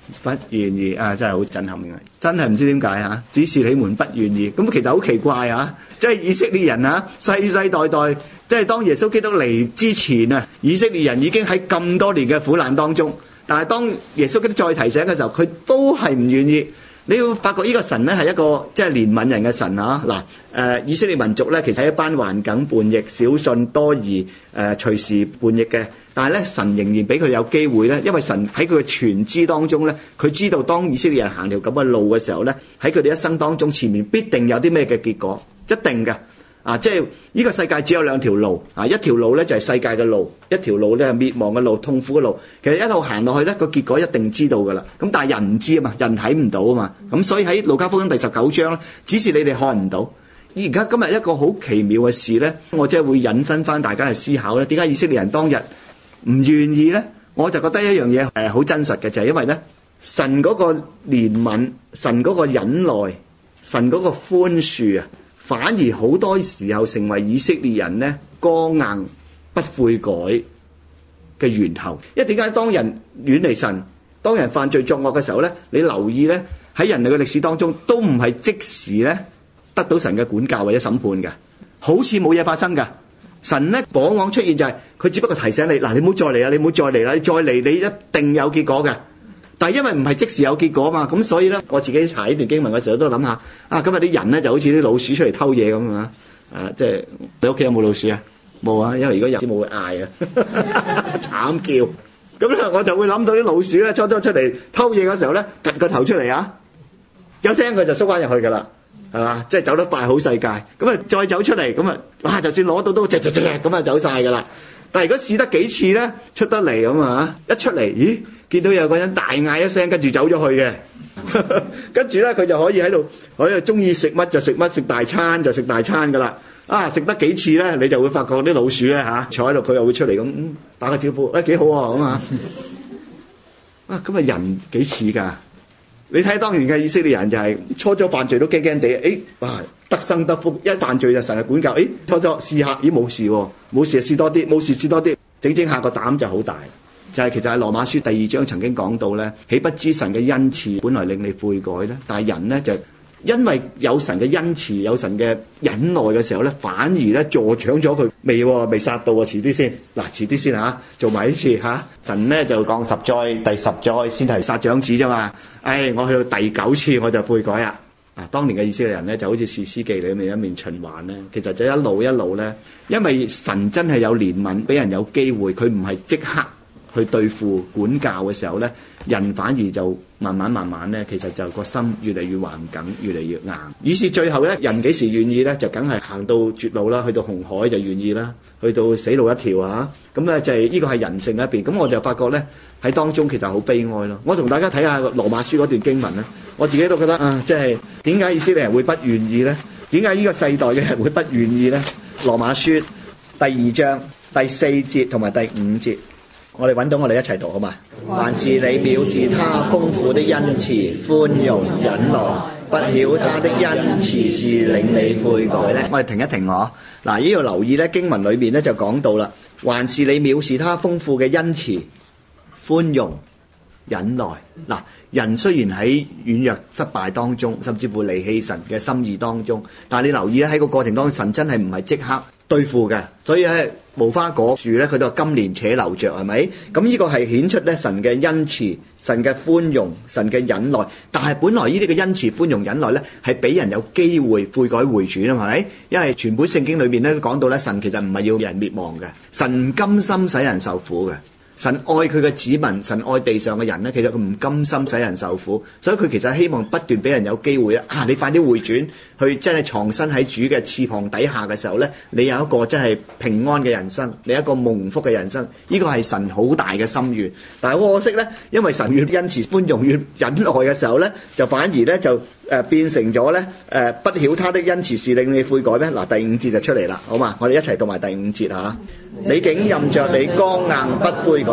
[SPEAKER 1] 不願意啊，真係好震撼嘅，真係唔知點解嚇，只是你們不願意。咁其實好奇怪啊，即係以色列人啊，世世代代，即係當耶穌基督嚟之前啊，以色列人已經喺咁多年嘅苦難當中，但係當耶穌基督再提醒嘅時候，佢都係唔願意。你要發覺呢個神咧係一個即係憐憫人嘅神啊！嗱，以色列民族咧其實係一班頑梗叛逆、小信多疑、隨時叛逆嘅，但係咧神仍然俾佢哋有機會咧，因為神喺佢嘅全知當中咧，佢知道當以色列人行條咁嘅路嘅時候咧，喺佢哋一生當中前面必定有啲咩嘅結果，一定嘅。即係呢個世界只有兩條路，一條路咧就係世界嘅路，一條路咧係滅亡嘅路、痛苦嘅路。其實一路行落去咧，個結果一定知道噶啦。咁但係人唔知啊嘛，人睇唔到啊嘛。咁所以喺路加福音第19章咧，只是你哋看唔到。而家今日一個好奇妙嘅事咧，我即係會引申翻大家去思考咧，點解以色列人當日唔願意咧？我就覺得一樣嘢好真實嘅，就係因為咧神嗰個憐憫、神嗰個忍耐、神嗰個寬恕啊。反而好多時候成為以色列人咧剛硬不悔改嘅源頭。因為點解當人遠離神、當人犯罪作惡嘅時候咧，你留意咧喺人類嘅歷史當中都唔係即時咧得到神嘅管教或者審判嘅，好似冇嘢發生㗎。神咧往往出現就係佢只不過提醒你嗱，你唔好再嚟啦，你唔好再嚟啦，你再嚟你一定有結果嘅。但係因為唔係即時有結果嘛，咁所以咧，我自己查呢段經文嘅時候都諗下，今日啲人咧就好似啲老鼠出嚟偷嘢咁啊！即係你屋企有冇老鼠啊？冇啊，因為如果有冇會嗌啊，慘叫。咁咧我就會諗到啲老鼠咧，初出嚟偷嘢嘅時候咧，趌個頭出嚟啊，有聲佢就縮翻入去噶啦，係嘛？即係走得快好世界。咁啊再走出嚟，咁啊哇，就算攞到都咁啊走晒噶啦。但係如果試得幾次咧，出得嚟咁啊，一出嚟，咦？見到有個人大嗌一聲，跟住走咗去嘅，跟住咧佢就可以喺度，佢又中意食乜就食乜，食大餐就食大餐噶啦。食得幾次咧，你就會發覺啲老鼠咧坐喺度，佢又會出嚟咁打個招呼，幾好啊咁啊！咁啊人幾似㗎？你睇當年嘅以色列人就係初犯罪都驚驚地，哇得生得福，一犯罪就神係管教，初試下，冇事喎，冇事就試多啲，冇事試多啲，整下個膽就好大。就係其實係羅馬書第2章曾經講到咧，豈不知神嘅恩賜本來令你悔改咧？但係人咧就因為有神嘅恩賜、有神嘅忍耐嘅時候咧，反而咧助長咗佢未殺到啊！遲啲先，遲啲先嚇，做埋呢次嚇。神咧就降10災，第10災先係殺長子啫嘛。我去到第9次我就悔改啦。當年嘅以色列人咧就好似士師記裏面一面循環咧，其實就一路一路咧，因為神真係有憐憫，俾人有機會，佢唔係即刻去對付管教嘅時候咧，人反而就慢慢咧，其實就個心越嚟越頑梗，越嚟越硬。於是最後咧，人幾時願意咧，就梗係行到絕路啦，去到紅海就願意啦，去到死路一條啊！咁咧就係呢個係人性一邊。咁我就發覺咧喺當中其實好悲哀咯。我同大家睇下羅馬書嗰段經文咧，我自己都覺得即係點解以色列人會不願意咧？點解呢個世代嘅人會不願意咧？羅馬書第2章第4節同埋第5節。我哋揾到，我哋一齊讀好嘛？還是你藐視他豐富的恩慈、寬容、忍耐，不曉他的恩慈是令你悔改呢？我哋停一停嗱，呢度留意咧，經文裏面咧就講到啦，還是你藐視他豐富嘅恩慈、寬容、忍耐。人雖然喺軟弱失敗當中，甚至乎離棄神嘅心意當中，但係你留意咧，喺個過程當中，神真係唔係即刻對付嘅，所以咧無花果樹咧，佢都話今年且留着，係咪？咁呢個係顯出咧神嘅恩慈、神嘅寬容、神嘅忍耐。但係本來呢啲嘅恩慈、寬容、忍耐咧，係俾人有機會悔改回轉啊，係咪？因為全本聖經裏面咧都講到咧，神其實唔係要人滅亡嘅，神唔甘心使人受苦嘅。神愛佢嘅子民，神愛地上嘅人咧，其實佢唔甘心使人受苦，所以佢其實希望不斷俾人有機會你快啲回轉，去真係藏身喺主嘅翅膀底下嘅時候咧，你有一個真係平安嘅人生，你有一個蒙福嘅人生，呢個係神好大嘅心願。但係好可惜咧，因為神越恩慈寬容越忍耐嘅時候咧，就反而咧就變成咗咧不曉他的恩慈是令你悔改咩？第5節就出嚟啦，好嘛？我哋一齊讀埋第5節嚇。你竟任着你剛硬不悔改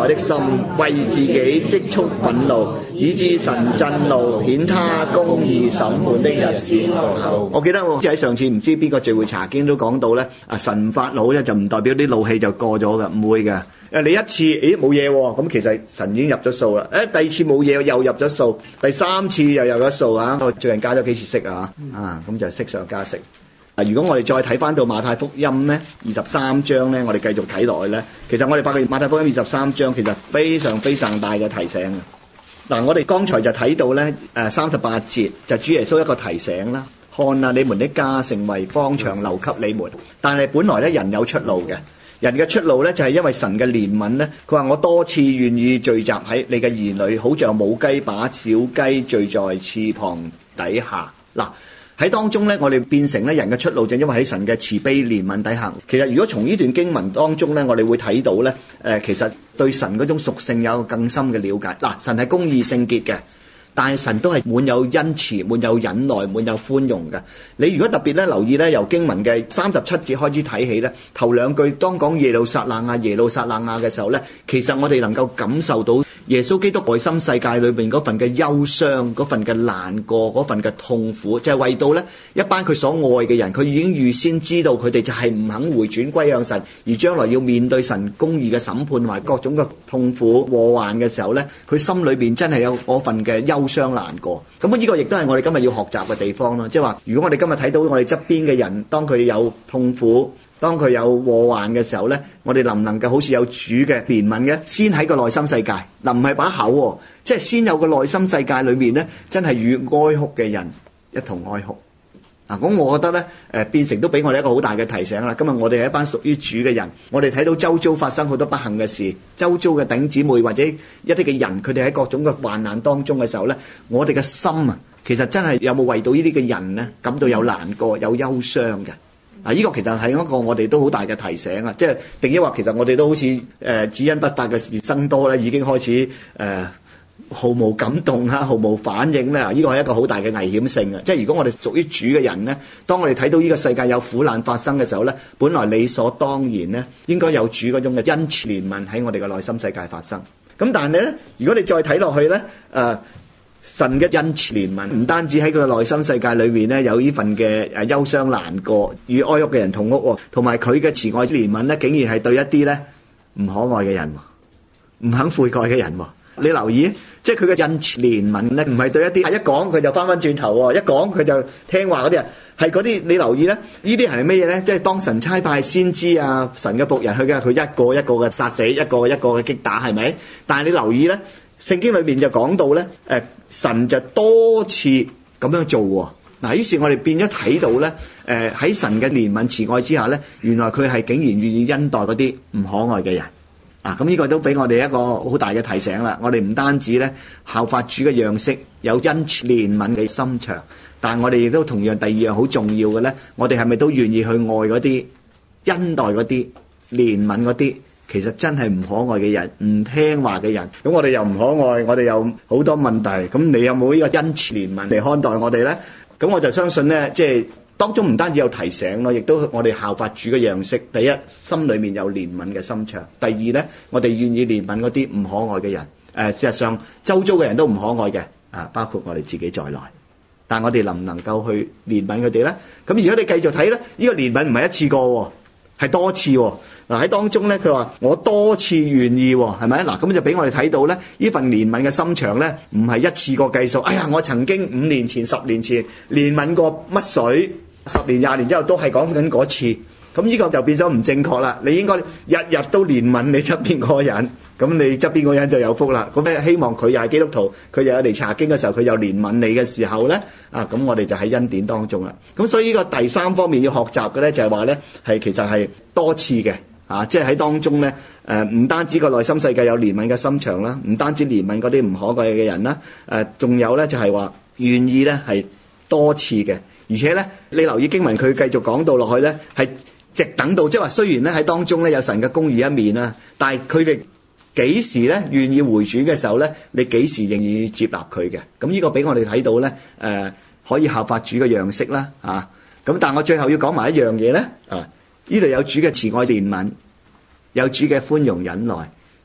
[SPEAKER 1] 改的心，為自己積蓄憤怒，以致神震怒，顯他公義審判的日子來到。我記得我喺上次唔知邊個聚會查經都講到咧，神發怒咧就唔代表啲怒氣就過咗嘅，唔會嘅。你一次，冇嘢喎，咁其實神已經入咗數啦。第二次冇嘢又入咗數，第三次又入咗數啊！我最近加咗幾次息啊，咁就息上加息。如果我哋再睇翻到馬太福音咧23章咧，我哋繼續睇落去咧，其實我哋發覺馬太福音23章其實非常非常大嘅提醒啊！我哋剛才就睇到咧38節就主耶穌一個提醒啦，看啊，你們的家成為荒場留給你們，但係本來咧人有出路嘅。人嘅出路咧就係因為神嘅憐憫咧，佢話我多次願意聚集喺你嘅兒女，好像母雞把小雞聚在翅膀底下。嗱，喺當中咧，我哋變成咧人嘅出路就因為喺神嘅慈悲憐憫底下。其實如果從呢段經文當中咧，我哋會睇到咧，其實對神嗰種屬性有更深嘅了解。嗱，神係公義聖潔嘅。但係神都係滿有恩慈、滿有忍耐、滿有寬容嘅。你如果特別咧留意咧，由經文嘅37節開始睇起咧，頭兩句當講耶路撒冷啊、耶路撒冷啊嘅時候咧，其實我哋能夠感受到耶穌基督內心世界裏邊嗰份嘅憂傷、嗰份嘅難過、嗰份嘅痛苦，就係為到咧一班佢所愛嘅人，佢已經預先知道佢哋就係唔肯回轉歸向神，而將來要面對神公義嘅審判同埋各種嘅痛苦禍患嘅時候咧，佢心裏邊真係有嗰份嘅憂傷難過。咁呢個亦都係我哋今日要學習嘅地方咯，即係話如果我哋今日睇到我哋側邊嘅人，當佢有痛苦，當佢有禍患嘅時候呢，我哋能唔能夠好似有主嘅憐憫嘅，先喺個內心世界，嗱唔係把口喎，即係先有個內心世界裏面呢，真係與哀哭嘅人一同哀哭。咁我覺得呢，變成都俾我哋一個好大嘅提醒啦。今日我哋係一班屬於主嘅人，我哋睇到周遭發生好多不幸嘅事，周遭嘅弟兄姊妹或者一啲嘅人，佢哋喺各種嘅患難當中嘅時候呢，我哋嘅心啊，其實真係有冇為到呢啲嘅人呢感到有難過、有憂傷嘅？呢個其實係一個我哋都好大嘅提醒啊！即係定抑或其實我哋都好似只因不發嘅事生多咧，已經開始毫無感動啊，毫無反應咧，呢個係一個好大嘅危險性啊！即係如果我哋屬於主嘅人咧，當我哋睇到呢個世界有苦難發生嘅時候咧，本來理所當然咧，應該有主嗰種嘅恩慈憐憫喺我哋嘅內心世界發生。咁但係咧，如果你再睇落去咧，神嘅恩慈憐憫唔單止喺佢嘅內心世界裏面咧有呢份嘅憂傷難過與哀哭嘅人同屋，同埋佢嘅慈愛憐憫咧，竟然係對一啲咧唔可愛嘅人，唔肯悔改嘅人。你留意，即係佢嘅恩慈憐憫咧，唔係對一啲一講佢就翻返轉頭喎，一講佢就聽話嗰啲人，係嗰啲你留意咧，呢啲係咩嘢咧？即係當神差派先知啊，神嘅僕人去嘅，佢一個一個嘅殺死，一個一個嘅擊打，係咪？但係你留意咧，聖經裏面就講到咧，神就多次咁樣做喎。嗱，於是我哋變咗睇到咧，喺神嘅憐憫慈愛之下咧，原來佢係竟然願意恩待嗰啲唔可愛嘅人。咁呢個都俾我哋一個好大嘅提醒啦。我哋唔單止咧效法主嘅樣式，有恩慈憐憫嘅心腸，但係我哋亦都同樣第二樣好重要嘅咧，我哋係咪都願意去愛嗰啲恩待嗰啲憐憫嗰啲其實真係唔可愛嘅人，唔聽話嘅人？咁我哋又唔可愛，我哋又好多問題。咁你有冇呢個恩慈憐憫嚟看待我哋咧？咁我就相信咧，即係當中唔單止有提醒咯，亦都我哋效法主嘅樣式。第一，心裏面有憐憫嘅心腸；第二咧，我哋願意憐憫嗰啲唔可愛嘅人。事實上，周遭嘅人都唔可愛嘅，包括我哋自己在內。但我哋能唔能夠去憐憫佢哋咧？咁如果你繼續睇咧，呢個憐憫唔係一次過喎，係多次喎。喺當中咧，佢話我多次願意喎，係咪？咁就俾我哋睇到咧，呢份憐憫嘅心腸咧，唔係一次過計數。哎呀，我曾經5年前、10年前憐憫過乜水，10年、20年之後都係講緊嗰次。咁呢個就變咗唔正確啦。你應該日日都憐憫你側邊嗰個人，咁你側邊嗰個人就有福啦。咁希望佢又係基督徒，佢又有嚟查經嘅時候，佢又憐憫你嘅時候咧，咁我哋就喺恩典當中啦。咁所以呢個第三方面要學習嘅咧，就係話咧，其實係多次嘅。即係喺當中咧，唔單止個內心世界有憐憫嘅心腸啦，唔單止憐憫嗰啲唔可愛嘅人啦，仲有咧就係話願意咧係多次嘅，而且咧你留意經文佢繼續講到落去咧，係直等到即係話雖然咧喺當中咧有神嘅公義一面啦，但係佢哋幾時咧願意回轉嘅時候咧，你幾時仍然接納佢嘅？咁呢個俾我哋睇到咧，可以效法主嘅樣式啦，咁但係我最後要講埋一樣嘢咧，呢度有主嘅慈愛憐憫，有主嘅寬容忍耐，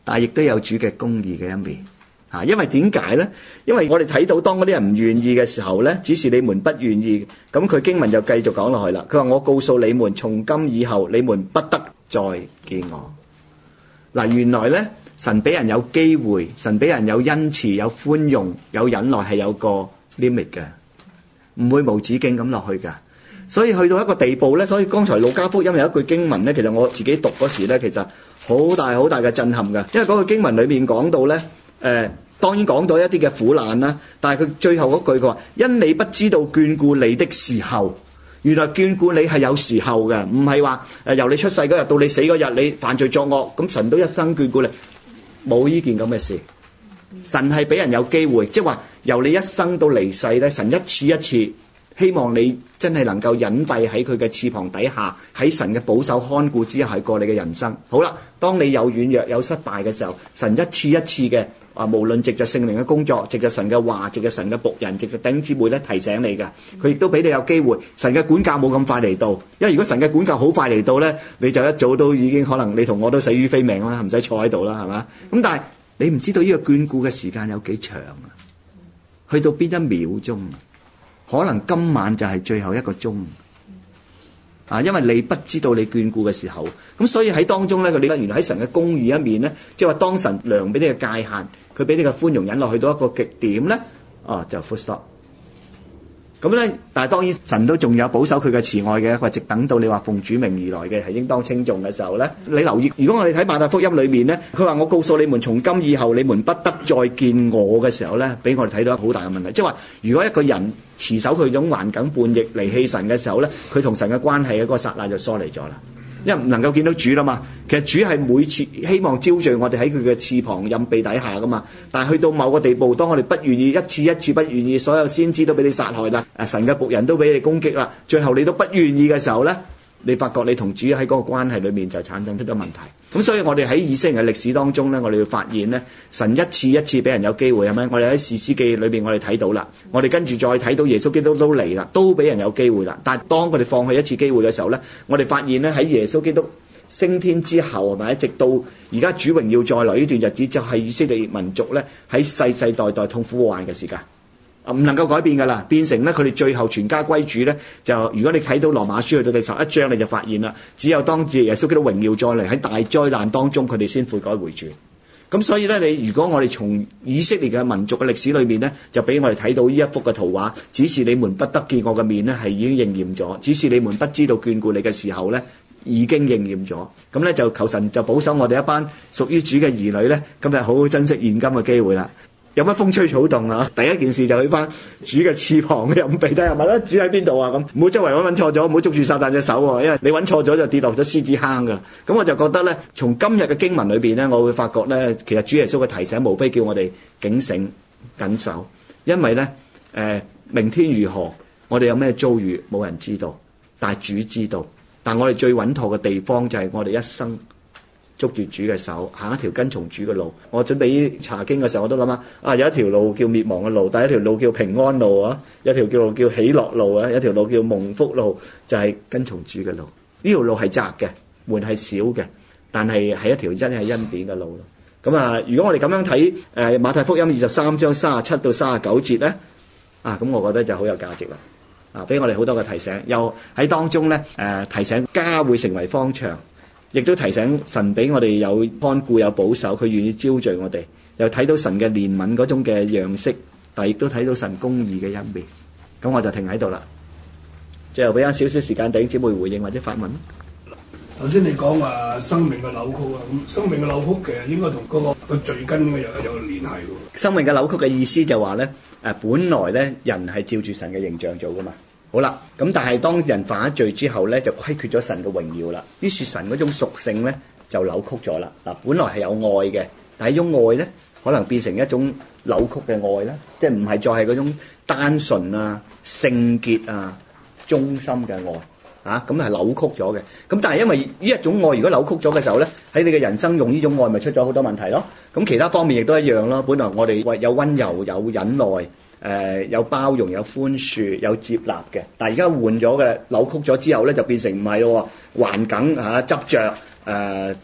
[SPEAKER 1] 但係亦都有主嘅公義嘅一面。因為點解呢？因為我哋睇到當嗰啲人唔願意嘅時候呢，只是你們不願意，咁佢經文就繼續講落去啦。佢話我告訴你們，從今以後你們不得再見我。嗱，原來呢，神俾人有機會，神俾人有恩慈、有寬容、有忍耐，係有個 limit 嘅，唔會無止境咁落去㗎。所以去到一個地步呢，所以剛才路加福音有一句經文呢，其實我自己讀嗰時呢，其實好大好大嘅震撼㗎。因為嗰個經文裏面講到呢，當然講到一啲嘅苦難啦，但係佢最後嗰句佢話：因你不知道眷顧你的時候，原來眷顧你係有時候嘅，唔係話由你出世嗰日到你死嗰日，你犯罪作惡，咁神都一生眷顧你，冇呢件咁嘅事。神係俾人有機會，即係話由你一生到離世咧，神一次一次希望你真係能夠隱蔽喺佢嘅翅膀底下，喺神嘅保守看顧之下係過你嘅人生。好啦，當你有軟弱有失敗嘅時候，神一次一次嘅無論藉着聖靈嘅工作，藉着神嘅話，藉着神嘅僕人，藉着弟兄姊妹咧提醒你嘅，佢亦都俾你有機會。神嘅管教冇咁快嚟到，因為如果神嘅管教好快嚟到咧，你就一早都已經可能你同我都死於非命啦，唔使坐喺度啦，係嘛？咁但係你唔知道呢個眷顧嘅時間有幾長啊？去到邊一秒鐘？可能今晚就係最後一個鐘因為你不知道你眷顧嘅時候，咁所以喺當中咧，佢哋原來喺神嘅公義一面咧，即係話當神量俾你嘅界限，佢俾你嘅寬容忍落去到一個極點咧，就 full stop。咁咧，但係當然神都仲有保守佢嘅慈愛嘅，或直等到你話奉主名而來嘅係應當稱頌嘅時候咧，你留意，如果我哋睇馬太福音裏面咧，佢話我告訴你們，從今以後你們不得再見我嘅時候咧，俾我哋睇到一個好大嘅問題，即係話如果一個人持守佢種頑梗叛逆離棄神嘅時候咧，佢同神嘅關係嗰個剎那就疏離咗啦。因為唔能夠見到主啦嘛，其實主係每次希望招聚我哋喺佢嘅翅膀蔭庇底下噶嘛，但係去到某個地步，當我哋不願意，一次一次不願意，所有先知都俾你殺害啦，神嘅僕人都俾你攻擊啦，最後你都不願意嘅時候咧，你發覺你同主喺嗰個關係裏面就產生出咗問題。咁所以我哋喺以色列嘅歷史當中咧，我哋要發現咧，神一次一次俾人有機會，係咪？我哋喺士師記裏邊我哋睇到啦，我哋跟住再睇到耶穌基督都嚟啦，都俾人有機會啦。但係當佢哋放棄一次機會嘅時候咧，我哋發現咧，喺耶穌基督升天之後，係咪？直到而家主榮耀再來呢段日子，就係以色列民族咧喺世世代代痛苦患嘅時間。唔能夠改變㗎啦，變成咧佢哋最後全家歸主咧，就如果你睇到羅馬書去到第11章，你就發現啦，只有當耶穌基督榮耀再嚟喺大災難當中，佢哋先悔改回轉。咁所以咧，如果我哋從以色列嘅民族嘅歷史裏面咧，就俾我哋睇到呢一幅嘅圖畫，只是你們不得見我嘅面咧，係已經應驗咗；只是你們不知道眷顧你嘅時候咧，已經應驗咗。咁咧就求神就保守我哋一班屬於主嘅兒女咧，今日好好珍惜現今嘅機會啦。有乜風吹草動啊？第一件事就去翻主嘅翅膀嘅蔭庇睇下，問啦主喺邊度啊？咁唔好周圍揾錯咗，唔好捉住撒旦隻手喎，因為你揾錯咗就跌落咗獅子坑噶。咁我就覺得咧，從今日嘅經文裏邊咧，我會發覺咧，其實主耶穌嘅提醒無非叫我哋警醒緊守，因為咧明天如何，我哋有咩遭遇冇人知道，但係主知道。但我哋最穩妥嘅地方就係我哋一生捉住主嘅手，行一條跟從主嘅路。我準備查經嘅時候，我都諗有一條路叫滅亡嘅路，但係一條路叫平安路啊，有條路叫喜樂路啊，有條路叫蒙福路，就係跟從主嘅路。呢條路係窄嘅，門係少嘅，但係係一條真係恩典嘅路咯。咁如果我哋咁樣睇馬太福音23章37到39節咧，咁我覺得就好有價值啦。俾我哋好多嘅提醒，又喺當中咧提醒家會成為方場。亦都提醒神俾我哋有看顧有保守，佢願意招聚我哋，又睇到神嘅憐憫嗰種嘅樣式，但係亦都睇到神公義嘅一面。咁我就停喺度啦。最後俾翻少少時間弟兄姊妹回應或者發問。
[SPEAKER 4] 頭先你講話生命嘅扭曲啊，咁生命嘅扭曲其實應該同嗰個罪根有聯繫喎。
[SPEAKER 1] 生命嘅扭曲嘅意思就話咧，本來咧人係照住神嘅形象做噶嘛。好啦，咁但係當人犯咗罪之後咧，就虧缺咗神嘅榮耀啦。於是神嗰種屬性咧就扭曲咗啦。本來係有愛嘅，但係呢種愛咧可能變成一種扭曲嘅愛啦，即係唔係再係嗰種單純啊、聖潔啊、忠心嘅愛咁係扭曲咗嘅。咁但係因為呢一種愛如果扭曲咗嘅時候咧，喺你嘅人生用呢種愛咪出咗好多問題咯。咁其他方面亦都一樣咯。本來我哋有溫柔、有忍耐。有包容、有寬恕、有接納嘅，但係而家換咗嘅扭曲咗之後咧，就變成唔係咯，頑梗執着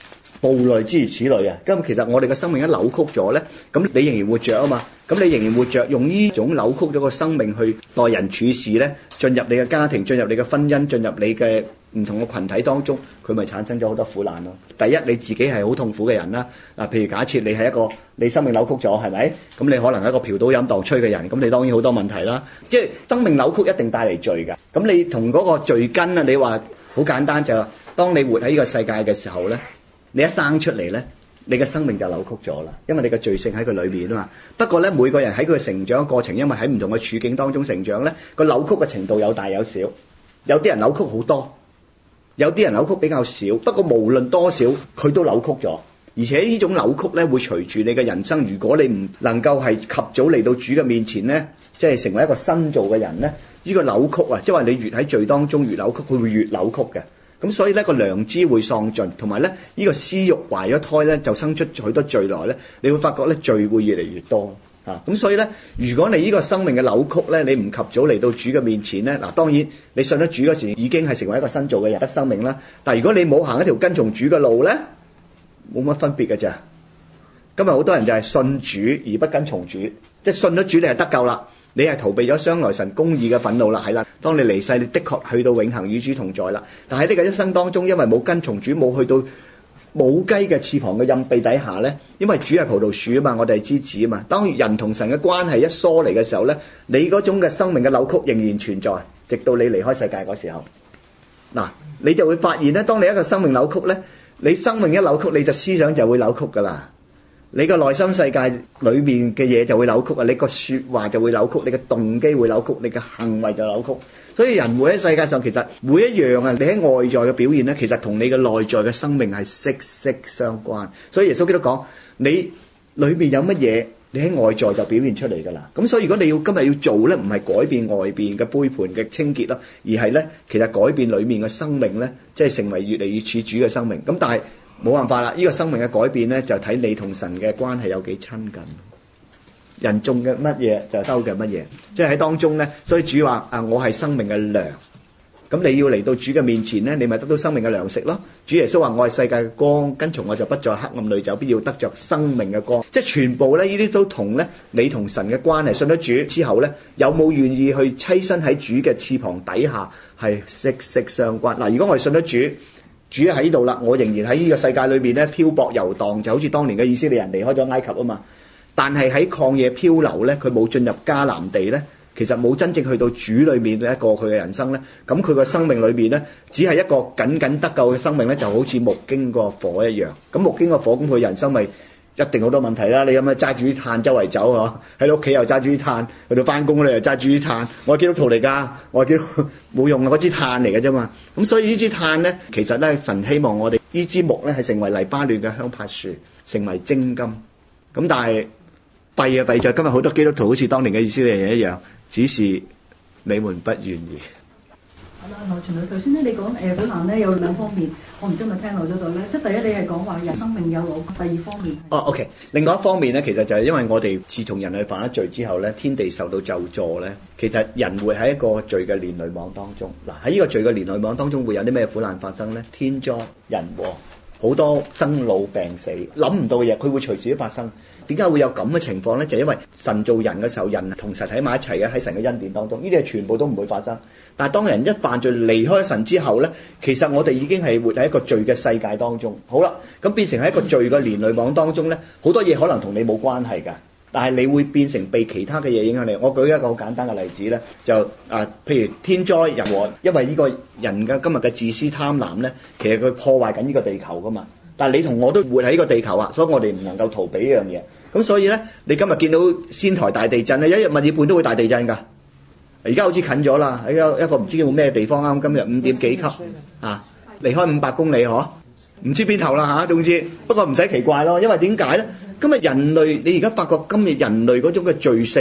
[SPEAKER 1] 暴戾諸如此類啊。咁其實我哋嘅生命一扭曲咗咧，咁你仍然活着啊嘛。咁你仍然活着，用呢種扭曲咗個生命去待人處事咧，進入你嘅家庭，進入你嘅婚姻，進入你嘅唔同嘅群體當中，佢咪產生咗好多苦難咯。第一，你自己係好痛苦嘅人啦。嗱，譬如假設你係一個你生命扭曲咗，係咪？咁你可能係一個嫖賭飲蕩吹嘅人，咁你當然好多問題啦。即係生命扭曲一定帶嚟罪㗎。咁你同嗰個罪根啊，你話好簡單就係，當你活喺呢個世界嘅時候咧，你一生出嚟咧，你嘅生命就扭曲咗啦，因為你嘅罪性喺佢裏面啊嘛。不過咧，每個人喺佢成長嘅過程，因為喺唔同嘅處境當中成長咧，個扭曲嘅程度有大有小。有啲人扭曲好多，有啲人扭曲比較少。不過無論多少，佢都扭曲咗。而且呢種扭曲咧，會隨住你嘅人生，如果你唔能夠係及早嚟到主嘅面前咧，即係成為一個新造嘅人咧，呢個扭曲啊，即係話你越喺罪當中越扭曲，佢會越扭曲嘅。咁所以咧，個良知會喪盡，同埋咧呢個私慾懷咗胎咧，就生出許多罪來咧。你會發覺咧，罪會越嚟越多嚇。咁所以咧，如果你呢個生命嘅扭曲咧，你唔及早嚟到主嘅面前咧，嗱，當然你信咗主嗰時已經係成為一個新造嘅人得生命啦。但係如果你冇行一條跟從主嘅路咧，冇乜分別㗎咋。今日好多人就係信主而不跟從主，即係信咗主你係得救啦。你係逃避咗將來神公義嘅憤怒啦，係啦。當你離世，你的確去到永恆與主同在啦。但喺呢個一生當中，因為冇跟從主，冇去到母雞嘅翅膀嘅蔭庇底下咧，因為主係葡萄樹啊嘛，我哋係枝子啊嘛。當人同神嘅關係一疏離嘅時候咧，你嗰種嘅生命嘅扭曲仍然存在，直到你離開世界嗰時候。嗱，你就會發現咧，當你一個生命扭曲咧，你生命一扭曲，你就思想就會扭曲噶啦。你個內心世界裏面嘅嘢就會扭曲啊！你個説話就會扭曲，你嘅動機會扭曲，你嘅行為就扭曲。所以人活喺世界上，其實每一樣啊，你喺外在嘅表現咧，其實同你嘅內在嘅生命係息息相關。所以耶穌基督講：你裏面有乜嘢，你喺外在就表現出嚟㗎啦。咁所以如果你今日要做咧，唔係改變外邊嘅杯盤嘅清潔咯，而係咧其實改變裏面嘅生命咧，即係成為越嚟越似主嘅生命。咁但係冇辦法啦，呢個生命嘅改變咧，就睇你同神嘅關係有幾親近。人種嘅乜嘢就收嘅乜嘢，即係喺當中咧。所以主話：我係生命嘅糧。咁你要嚟到主嘅面前咧，你咪得到生命嘅糧食咯。主耶穌話：我係世界嘅光，跟從我就不在黑暗裏走，必要得着生命嘅光。即係全部咧，呢啲都同咧你同神嘅關係，信咗主之後咧，有冇願意去棲身喺主嘅翅膀底下，係息息相關。嗱，如果我哋信咗主，主喺度啦，我仍然喺呢個世界裏邊咧漂泊遊蕩，就好似當年嘅以色列人離開咗埃及啊嘛。但係喺曠野漂流咧，佢冇進入迦南地咧，其實冇真正去到主裏面嘅一個佢嘅人生咧。咁佢個生命裏邊咧，只係一個僅僅得救嘅生命咧，就好似木經個火一樣。咁木經個火，咁佢人生咪一定好多問題啦。你咁樣揸住啲炭周圍走嗬，喺你屋企又揸住啲炭，去到翻工咧又揸住啲炭。我係基督徒嚟㗎，我係基督徒冇用啊，嗰支炭嚟嘅啫嘛。咁所以呢支炭咧，其實咧神希望我哋呢支木咧係成為黎巴嫩嘅香柏樹，成為精金。咁但係弊啊弊在今日好多基督徒好似當年嘅以色列人一樣，只是你們不願意。
[SPEAKER 5] 好啦，羅傳道，頭先咧你講苦難咧有兩方面，我唔知咪聽漏咗度咧。即係第一，你係講話人生命有扭曲；第二方面
[SPEAKER 1] OK。另外一方面咧，其實就係因為我哋自從人類犯咗罪之後咧，天地受到咒詛咧，其實人會喺一個罪嘅連累網當中。嗱，喺呢個罪嘅連累網當中會有啲咩苦難發生咧？天災人禍，好多生老病死，諗唔到嘅嘢，佢會隨時都發生。點解會有咁嘅情況呢？就因為神造人嘅時候，人同神喺埋一齊嘅，喺神嘅恩典當中，呢啲係全部都唔會發生。但係當人一犯罪離開神之後呢，其實我哋已經係活喺一個罪嘅世界當中。好啦，咁變成喺一個罪嘅連累網當中呢，好多嘢可能同你冇關係㗎，但係你會變成被其他嘅嘢影響你。我舉一個好簡單嘅例子呢，就譬如天災人禍，因為呢個人嘅今日嘅自私貪婪呢，其實佢破壞緊呢個地球㗎嘛。但係你同我都活喺呢個地球啊，所以我哋唔能夠逃避呢樣嘢。咁所以咧，你今日見到仙台大地震咧，一日墨爾本都會大地震㗎。而家好似近咗啦，喺一個唔知叫咩地方啱，今日5點幾級啊，離開500公里嗬，唔知邊頭啦嚇。總之，不過唔使奇怪咯，因為點解咧？今日人類，你而家發覺今日人類嗰種嘅罪性啊，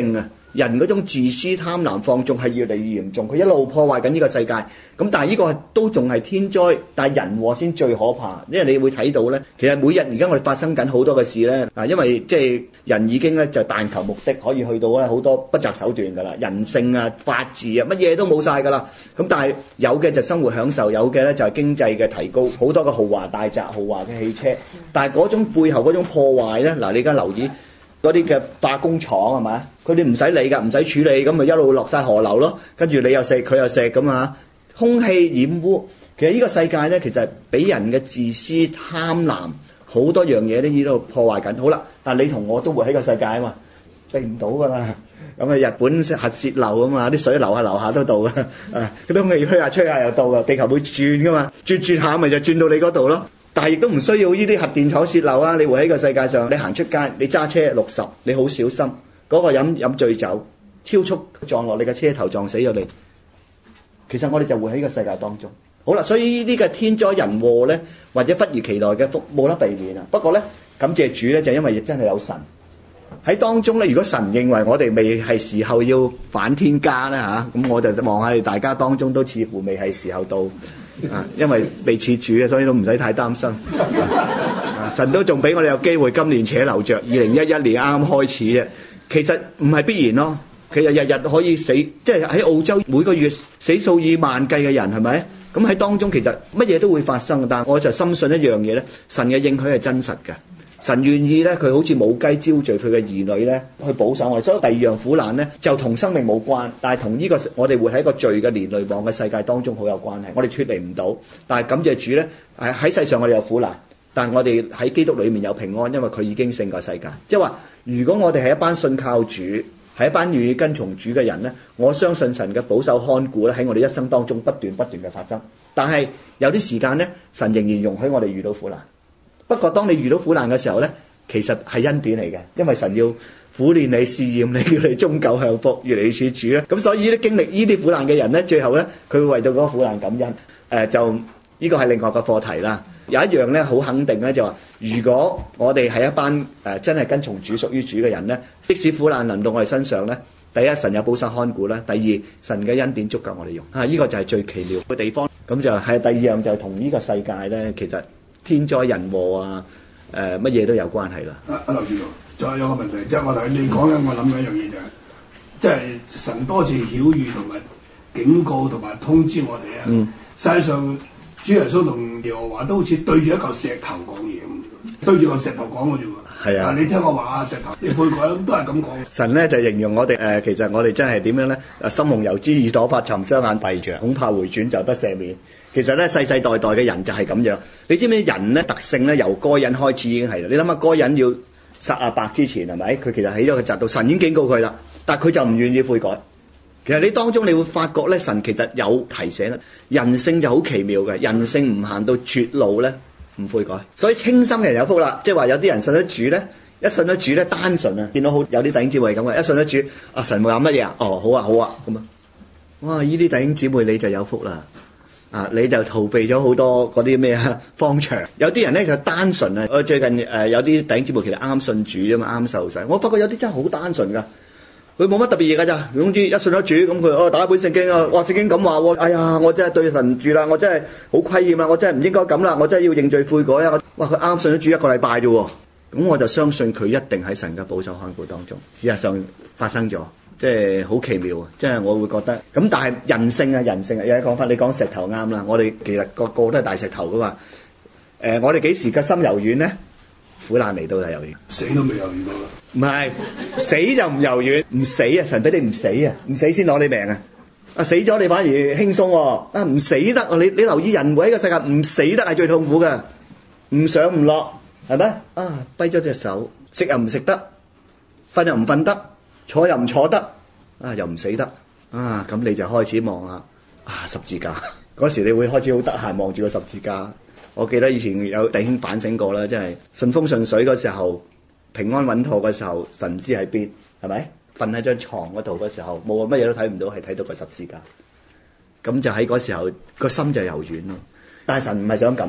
[SPEAKER 1] 人嗰種自私貪婪放縱係越嚟越嚴重，佢一路破壞緊呢個世界。咁但係呢個都仲係天災，但係人禍先最可怕。因為你會睇到咧，其實每日而家我哋發生緊好多嘅事咧，因為即係人已經咧就但求目的，可以去到咧好多不擇手段㗎啦，人性啊、法治啊，乜嘢都冇晒㗎啦。咁但係有嘅就生活享受，有嘅咧就係經濟嘅提高，好多嘅豪華大宅、豪華嘅汽車。但係嗰種背後嗰種破壞咧，嗱你而家留意。嗰啲嘅化工廠係咪？佢哋唔使理㗎，唔使處理，咁咪一路落晒河流咯。跟住你又食，佢又食咁啊！空氣染污，其實呢個世界咧，其實係俾人嘅自私貪婪好多樣嘢都喺度破壞緊。好啦，但係你同我都活喺個世界啊嘛，避唔到㗎啦。咁啊，日本核泄漏啊嘛，啲水流下都到㗎。嗰啲空氣吹下又到㗎，地球會轉㗎嘛，轉下咪就轉到你嗰度咯。但係亦都唔需要呢啲核電廠泄漏啊！你活喺個世界上，你行出街，你揸車60，你好小心嗰個飲醉酒，超速撞落你嘅車頭撞死咗你。其實我哋就活喺個世界當中。好啦，所以呢啲嘅天災人禍咧，或者忽如其來嘅福冇得避免啊。不過咧，感謝主咧，就因為真係有神喺當中咧。如果神認為我哋未係時候要返天家咧嚇，咁我就望下大家當中都似乎未係時候到。因為未似主嘅，所以都唔使太擔心。神都仲俾我哋有機會，今年且留着2011年啱啱開始啫。其實唔係必然咯。其實日日可以死，即係喺澳洲每個月死數以萬計嘅人，係咪？咁喺當中其實乜嘢都會發生。但係我就深信一樣嘢咧，神嘅應許係真實嘅。神願意咧，佢好似母雞招聚佢嘅兒女咧，去保守我哋。所以第二樣苦難咧，就同生命冇關，但係同呢個我哋活喺一個罪嘅連累網嘅世界當中好有關係。我哋脫離唔到，但係感謝主咧，喺世上我哋有苦難，但係我哋喺基督裏面有平安，因為佢已經勝過世界。即係話，如果我哋係一班信靠主，係一班願意跟從主嘅人咧，我相信神嘅保守看顧咧喺我哋一生當中不斷嘅發生。但係有啲時間咧，神仍然容許我哋遇到苦難。不過，當你遇到苦難嘅時候咧，其實係恩典嚟嘅，因為神要苦練你、試驗你，叫你終久享福，越嚟越似主咧。咁所以咧，經歷呢啲苦難嘅人咧，最後咧，佢會為到嗰個苦難感恩。就呢個係另外個課題啦。有一樣咧，好肯定咧，就話如果我哋係一班真係跟從主、屬於主嘅人咧，即使苦難臨到我哋身上咧，第一神有保守看顧啦，第二神嘅恩典足夠我哋用。呢個就係最奇妙嘅地方。咁就係第二樣就係同呢個世界咧，其實天災人禍啊，乜嘢都有關係啦。
[SPEAKER 4] 劉傳道，仲有個問題，即係我頭先你講咧，我諗緊一樣嘢就係，即係神多次曉諭同埋警告同埋通知我哋啊。實際上，主耶穌同耶和華都好似對住一嚿石頭講嘢咁，對住個石頭講嘅啫喎。係啊，你聽我話石頭，你悔改都係咁講。神咧就形容我哋其實我哋真係點樣咧？心蒙油脂，耳朵發沉，雙眼閉着，恐怕回轉就得赦免。其實咧，世世代代嘅人就係咁樣。你知唔知人咧特性咧由該隱開始已經係啦？你諗下該隱要殺亞伯之前係咪？佢其實起咗個嫉妒，神已經警告佢啦，但係佢就唔願意悔改。其實你當中你會發覺咧，神其實有提醒。人性就好奇妙嘅，人性唔行到絕路咧，唔悔改。所以清心嘅人有福啦，即係話有啲人信咗主咧，一信咗主咧單純啊，見到好有啲弟兄姊妹係咁嘅，一信咗主啊，神會有乜嘢啊？哦，好啊好啊咁啊，哇！呢啲弟兄姊妹你就有福啦。你就逃避咗好多嗰啲咩荒場。有啲人咧就單純啊！我最近有啲弟兄姊妹其實啱信主啫嘛，啱受洗。我發覺有啲真係好單純噶，佢冇乜特別嘢噶咋。總之一信咗主咁，佢打一本聖經啊，哇！聖經咁話喎，哎呀，我真係對神唔住啦，我真係好虧欠啦，我真係唔應該咁啦，我真係要認罪悔改啊！哇！佢啱信咗主一個禮拜啫喎，咁我就相信佢一定喺神嘅保守看顧當中。事實上發生咗。即係好奇妙啊！即係我會覺得咁，但係人性啊，有啲講法，你講石頭啱啦。我哋其實個個都係大石頭噶嘛。我哋幾時個心柔軟咧？苦難嚟到就柔軟，死都未柔軟到啦。唔係死就唔柔軟，唔死啊！神俾你唔死啊，唔死先攞你命啊！死咗你反而輕鬆喎。唔死得，你留意人活喺個世界，唔死得係最痛苦嘅，唔上唔落係咪？跛咗隻手，食又唔食得，瞓又唔瞓得。坐又唔坐得，又唔死得，咁你就開始望下十字架。嗰時你會開始好得閒望住個十字架。我記得以前有弟兄反省過啦，真係順風順水嗰時候，平安穩妥嘅時候，神知喺邊，係咪？瞓喺張床嗰度嗰時候，冇乜嘢都睇唔到，係睇到個十字架。咁就喺嗰時候個心就柔軟咯。但係神唔係想咁嘅，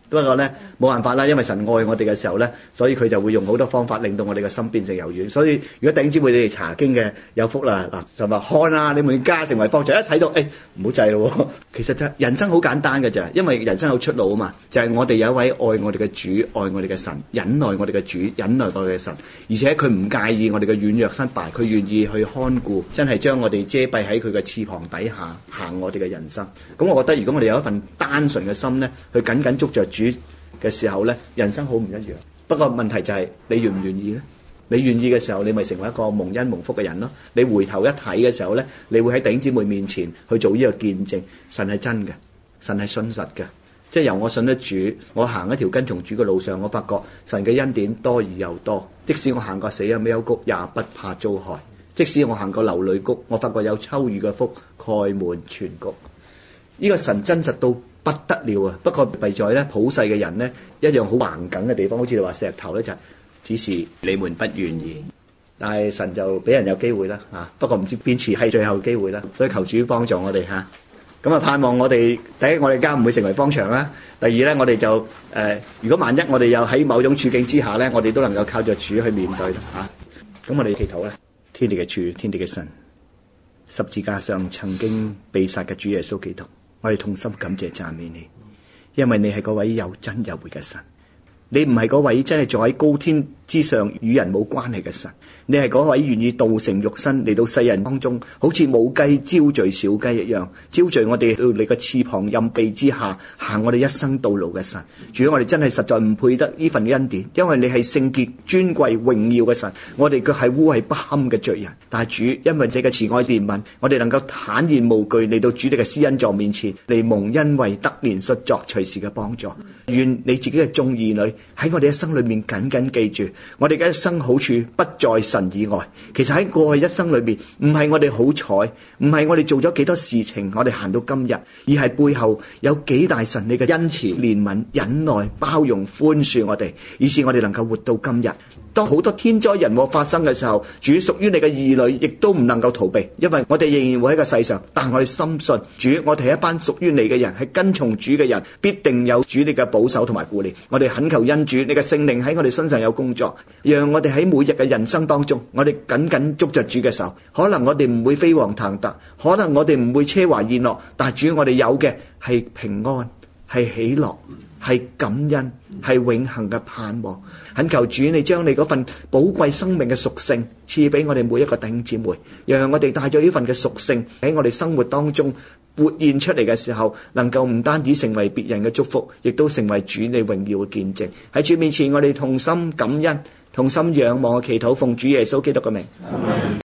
[SPEAKER 1] 不過咧冇辦法啦，因為神愛我哋嘅時候咧，所以佢就會用好多方法令到我哋嘅心變成柔軟。所以如果弟兄姊妹你哋查經嘅有福啦，嗱就話看啊，你們家成為幫助，一睇到唔好制咯。其實就人生好簡單嘅咋，因為人生有出路啊嘛，就係我哋有一位愛我哋嘅主，愛我哋嘅神，忍耐我哋嘅主，忍耐我哋嘅神，而且佢唔介意我哋嘅軟弱失敗，佢願意去看顧，真係將我哋遮蔽喺佢嘅翅膀底下行我哋嘅人生。咁我覺得如果我哋有一份單純嘅心咧，去緊緊捉着主嘅時候咧，人生好唔一樣。不過問題就係你願唔願意咧？你願意嘅時候，你咪成為一個蒙恩蒙福嘅人咯。你回頭一睇嘅時候咧，你會喺弟兄姊妹面前去做呢個見證，神係真嘅，神係信實嘅。即係由我信得主，我行一條跟從主嘅路上，我發覺神嘅恩典多而又多。即使我行過死蔭幽谷，也不怕遭害；即使我行過流淚谷，我發覺有秋雨嘅福蓋滿全谷。呢個神真實到不得了啊！不過弊在咧，普世嘅人咧一樣好橫梗嘅地方，好似你話石頭咧就係只是你們不願意，但係神就俾人有機會啦嚇。不過唔知邊次係最後機會啦，所以求主幫助我哋嚇。咁啊，盼望我哋第一，我哋家唔會成為荒場啦；第二咧，我哋就如果萬一我哋又喺某種處境之下咧，我哋都能夠靠着主去面對啦嚇。咁我哋祈禱啦，天地嘅主，天地嘅神，十字架上曾經被殺嘅主耶穌基督，我哋同心感謝讚美你，因為你係嗰位有真有活嘅神，你唔係嗰位真係坐喺高天之上與人冇關係嘅神，你係嗰位願意道成肉身嚟到世人當中，好似母雞招聚小雞一樣，招聚我哋到你嘅翅膀蔭庇之下行我哋一生道路嘅神。主，我哋真係實在唔配得呢份恩典，因為你係聖潔尊貴榮耀嘅神，我哋卻係污穢不堪嘅罪人。但係主，因為你嘅慈愛憐憫，我哋能夠坦然無懼嚟到主你嘅施恩座面前嚟蒙恩惠得憐恤作隨時嘅幫助。願你自己嘅眾兒女喺我哋一生裏面緊緊記住，我哋嘅一生好處不在神以外。其實喺過去一生裏面，唔係我哋好彩，唔係我哋做咗幾多事情，我哋行到今日，而係背後有幾大神你嘅恩慈、憐憫、忍耐、包容、寬恕我哋，以致我哋能夠活到今日。當好多天災人禍發生嘅時候，主屬於你嘅兒女亦都唔能夠逃避，因為我哋仍然會喺個世上，但我哋深信主，我哋係一班屬於你嘅人，係跟從主嘅人，必定有主你嘅保守同埋顧念。我哋懇求恩主，你嘅聖靈喺我哋身上有工作，讓我哋喺每日嘅人生當中，我哋緊緊捉着主嘅手。可能我哋唔會飛黃騰達，可能我哋唔會奢華宴樂，但係主，我哋有嘅係平安，係喜樂，係感恩，係永恆嘅盼望。懇求主，你將你嗰份寶貴生命嘅屬性賜俾我哋每一個弟兄姊妹，讓我哋帶咗呢份嘅屬性喺我哋生活當中活現出嚟嘅時候，能夠唔單止成為別人嘅祝福，亦都成為主你榮耀嘅見證。喺主面前，我哋同心感恩，同心仰望嘅祈禱，奉主耶穌基督嘅名。